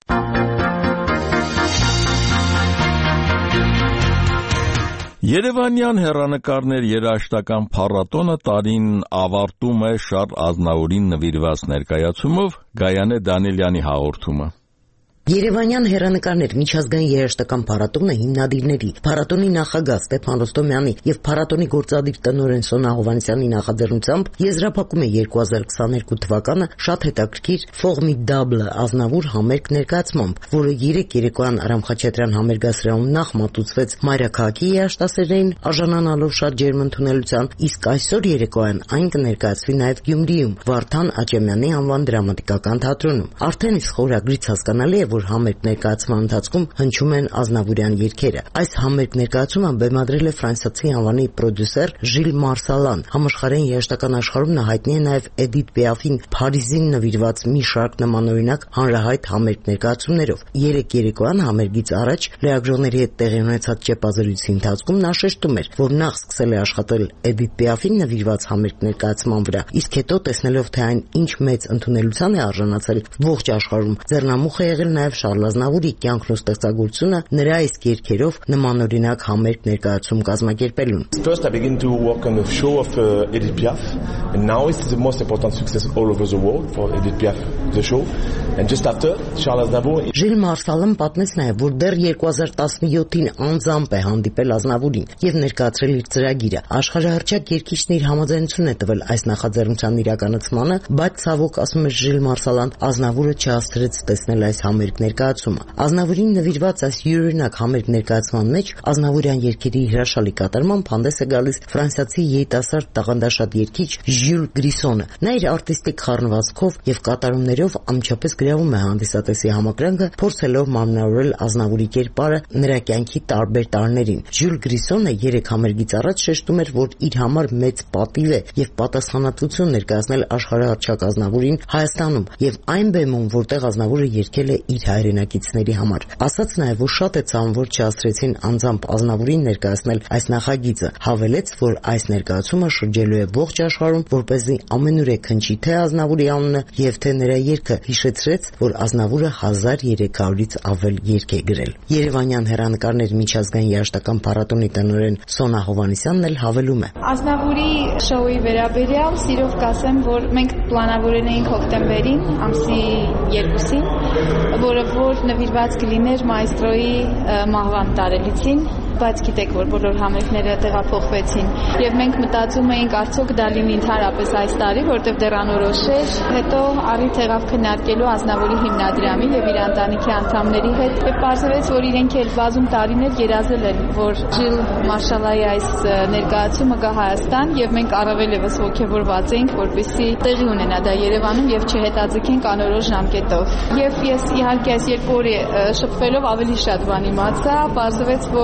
Երևանյան հեռանկարներ երաժշտական փառատոնը տարին ավարտում է Շառլ Ազնավուրին նվիրված ներկայացումով Գայանե Դանիելյանի հաղորդումը։ Երևանյան հեռանկարներ միջազգային երաժշտական փառատոնը հիմնադիրների, փառատոնի նախագահ Ստեփան Ռոստոմյանի եւ փառատոնի գործադիր տնօրեն Սոնա Հովհաննիսյանի նախաձեռնությամբ եզրափակում է 2022 թվականը շատ հետաքրքիր Formidable Ազնավուր համերգ ներկայացմամբ, որը 3 երեկոյան Արամ Խաչատրյան համերգասրահում նախ մատուցվեց մայրաքաղաքի երաժշտասերներին, արժանանալով շատ ջերմ ընդունելության, իսկ այսօր երեկոյան այն կներկայացվի նաեւ Գյումրիում Վարդան Աճեմյանի անվան դրամատիկական թատրոնում։ Արդեն իսկ խորագրից հասկանալի է, որ համերգ ներկայացման ընթացքում հնչում են ազնավուրյան երգերը։ Այս համերգ ներկայացումը բեմադրել է ֆրանսիացի անվանի պրոդյուսեր Ժիլ Մարսալան։ Համաշխարհային երաժշտական աշխարհում նա հայտնի է նաև Էդիթ Պիաֆին Փարիզին նվիրված մի շարք նմանօրինակ հանրահայտ համերգ ներկայացումներով։ 3 երեկոյան համերգից առաջ լրագրողների հետ տեղի ունեցած ճեպազրույցի ընթացքում նա շեշտում էր, որ նախ սկսել է աշխատել Էդիթ Պիաֆին նվիրված համերգ ներկայացման վրա, իսկ հետո տեսնելով, թե այն ինչ մեծ ընդունելության է արժանացել ողջ աշխարհում, ձեռնամուխ է եղել նաև Շառլ Ազնավուրի կյանքն ու ստեղծագործությունը նրա իսկ երգերով նմանօրինակ համերգ ներկայացում կազմակերպելուն։ First I began to work on the show of Edith Piaf, and now it's the most important success all over the world for Edith Piaf the show. And just after Շառլ Ազնավուրը Ժիլ Մարսալն պատմեց նաև, որ դեռ 2017-ին անձամբ է հանդիպել Ազնավուրին եւ ներկայացրել իր ծրագիրը։ Աշխարհահռչակ երգիչն իր համաձայնությունն է տվել այս նախաձեռնության իրականացմանը, բայց ցավոք, ասում է Ժիլ Մարսալան, Ազնավուրը չհասցրեց տեսնել այս համերգ ներկայացումը։ Ազնավուրին նվիրված այս յուրօրինակ համերգ ներկայացման մեջ Ազնավուրյան երգերի հրաշալի կատարմամբ հանդես է գալիս ֆրանսիացի երիտասարդ տաղանդաշատ երգիչ Ժյուլ Գրիսոնը։ Նա իր արտիստիկ խառնվածքով եւ կատարումներով անմիջապես գրավում է հանդիսատեսի համակրանքը, փորձելով մարմնավորել Ազնավուրի կերպարը նրա կյանքի տարբեր տարիներին։ Ժյուլ Գրիսոնը 3 համերգից առաջ շեշտում էր, որ իր համար մեծ պատիվ է եւ պատասխանատվություն ներկայացնել աշխարհահռչակ Ազնավուրին Հայաստանում եւ այն բեմում, որտեղ Ազնավուրը երգել է իր հայրենակիցների համար։ Ասաց նաև, որ շատ է ցավում, որ չհասցրեցին անձամբ Ազնավուրին ներկայացնել այս նախագիծը։ Հավելեց, որ այս ներկայացումը շրջելու է ողջ աշխարհում, որպեսզի ամենուրեք հնչի թե Ազնավուրի անունը եւ թե նրա երգը, հիշեցրեց, որ Ազնավուրը 1300-ից ավել երգ է գրել։ Երևանյան հեռանկարներ միջազգային երաժշտական փառատոնի տնօրեն Սոնա Հովհաննիսյանն էլ հավելում է. Ազնավուրի շոուի վերաբերյալ սիրով կասեմ, որ մենք պլանավորել էինք հոկտեմբերին, ամսի 2-ին, որը որ նվիրված կլիներ մայստրոյի մահվան տարելիցին, բայց գիտեք, որ բոլոր համերգները տեղափոխվեցին եւ մենք մտածում էինք արդյոք դա լինի ընդհանրապես այս տարի, որտեղ դեռ անորոշ էր, հետո առիթ եղավ քննարկելու Ազնավուրի հիմնադրամի եւ իր ընտանիքի անդամների հետ եւ պարզվեց, որ իրենք էլ բազում տարիներ երազել են, որ Ժիլ Մարշալայի այս ներկայացումը գա Հայաստան եւ մենք առավել եւս ողջավորված էինք, որպեսզի տեղի ունենա դա Երևանում եւ չհետաձգենք անորոշ ժամկետով։ Եվ ես իհարկե այս 2 օրը շփվելով ավելի շատ բան իմացա, պարզվեց, որ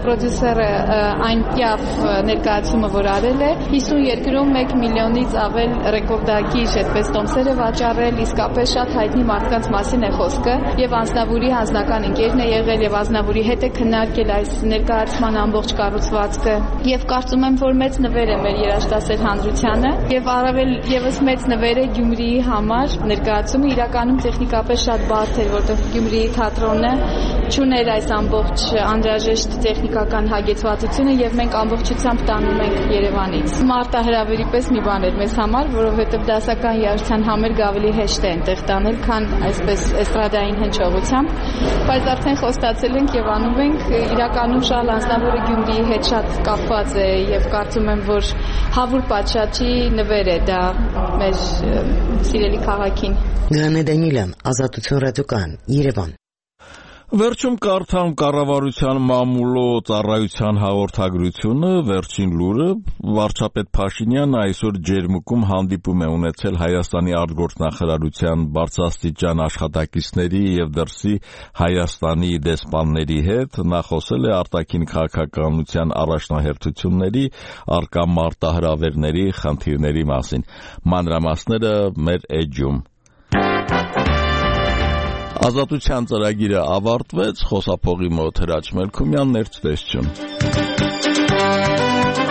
պրոդյուսերը այն պյավ ներկայացումը որ արել է 50 երկրում 1 միլիոնից ավել ռեկորդագիր այդպես տոմսեր է վաճառել, իսկապես շատ հայտնի մարդկանց մասին է խոսքը եւ Ազնավուրի հանձնական ընկերն է եղել եւ Ազնավուրի հետ է քննարկել այս ներկայացման ամբողջ կառուցվածքը եւ կարծում եմ որ մեծ նվեր է մեր երաժշտասեր հանրությանը եւ առավել եւս մեծ նվեր է Գյումրիի համար ներկայացումը իրականում տեխնիկապես շատ բարդ էր որտեղ Գյումրիի թատրոնը չուներ այս ամբողջ անհրաժեշտ տեխնիկական հագեցվածությունը եւ մենք ամբողջությամբ տանում ենք Երևանից մարտահրավերի պես մի բան էր մեզ համար որովհետեւ դասական երաժշտության համերգ ավելի հեշտ է այնտեղ տանել քան այսպես էստրադային հնչողությամբ բայց արդեն խոստացել ենք եւ անում ենք իրականում Շարլ Ազնավուրը Գյումրիի հետ շատ կապված է եւ կարծում եմ որ հավուր պատշաճի նվեր է դա մեր սիրելի քաղաքին Գանե Դանիելյան Ազատություն ռադիոկայան Երևան Վերջում կարդամ կառավարության մամուլո ծառայության հաղորդագրությունը վերջին լուրը վարչապետ Փաշինյանը այսօր Ջերմուկում հանդիպում է ունեցել Հայաստանի արտգործնախարարության բարձրաստիճան աշխատակիցների եւ դրսի Հայաստանի դեսպանների հետ նա խոսել է արտաքին քաղաքականության առաջնահերթությունների արկա մարտահրավերների խնդիրների մասին մանրամասները մեր էջում Ազատության ծրագիրը ավարտվեց, խոսափողի մոտ Հրաչ Մելքումյանն էր ցտեսություն։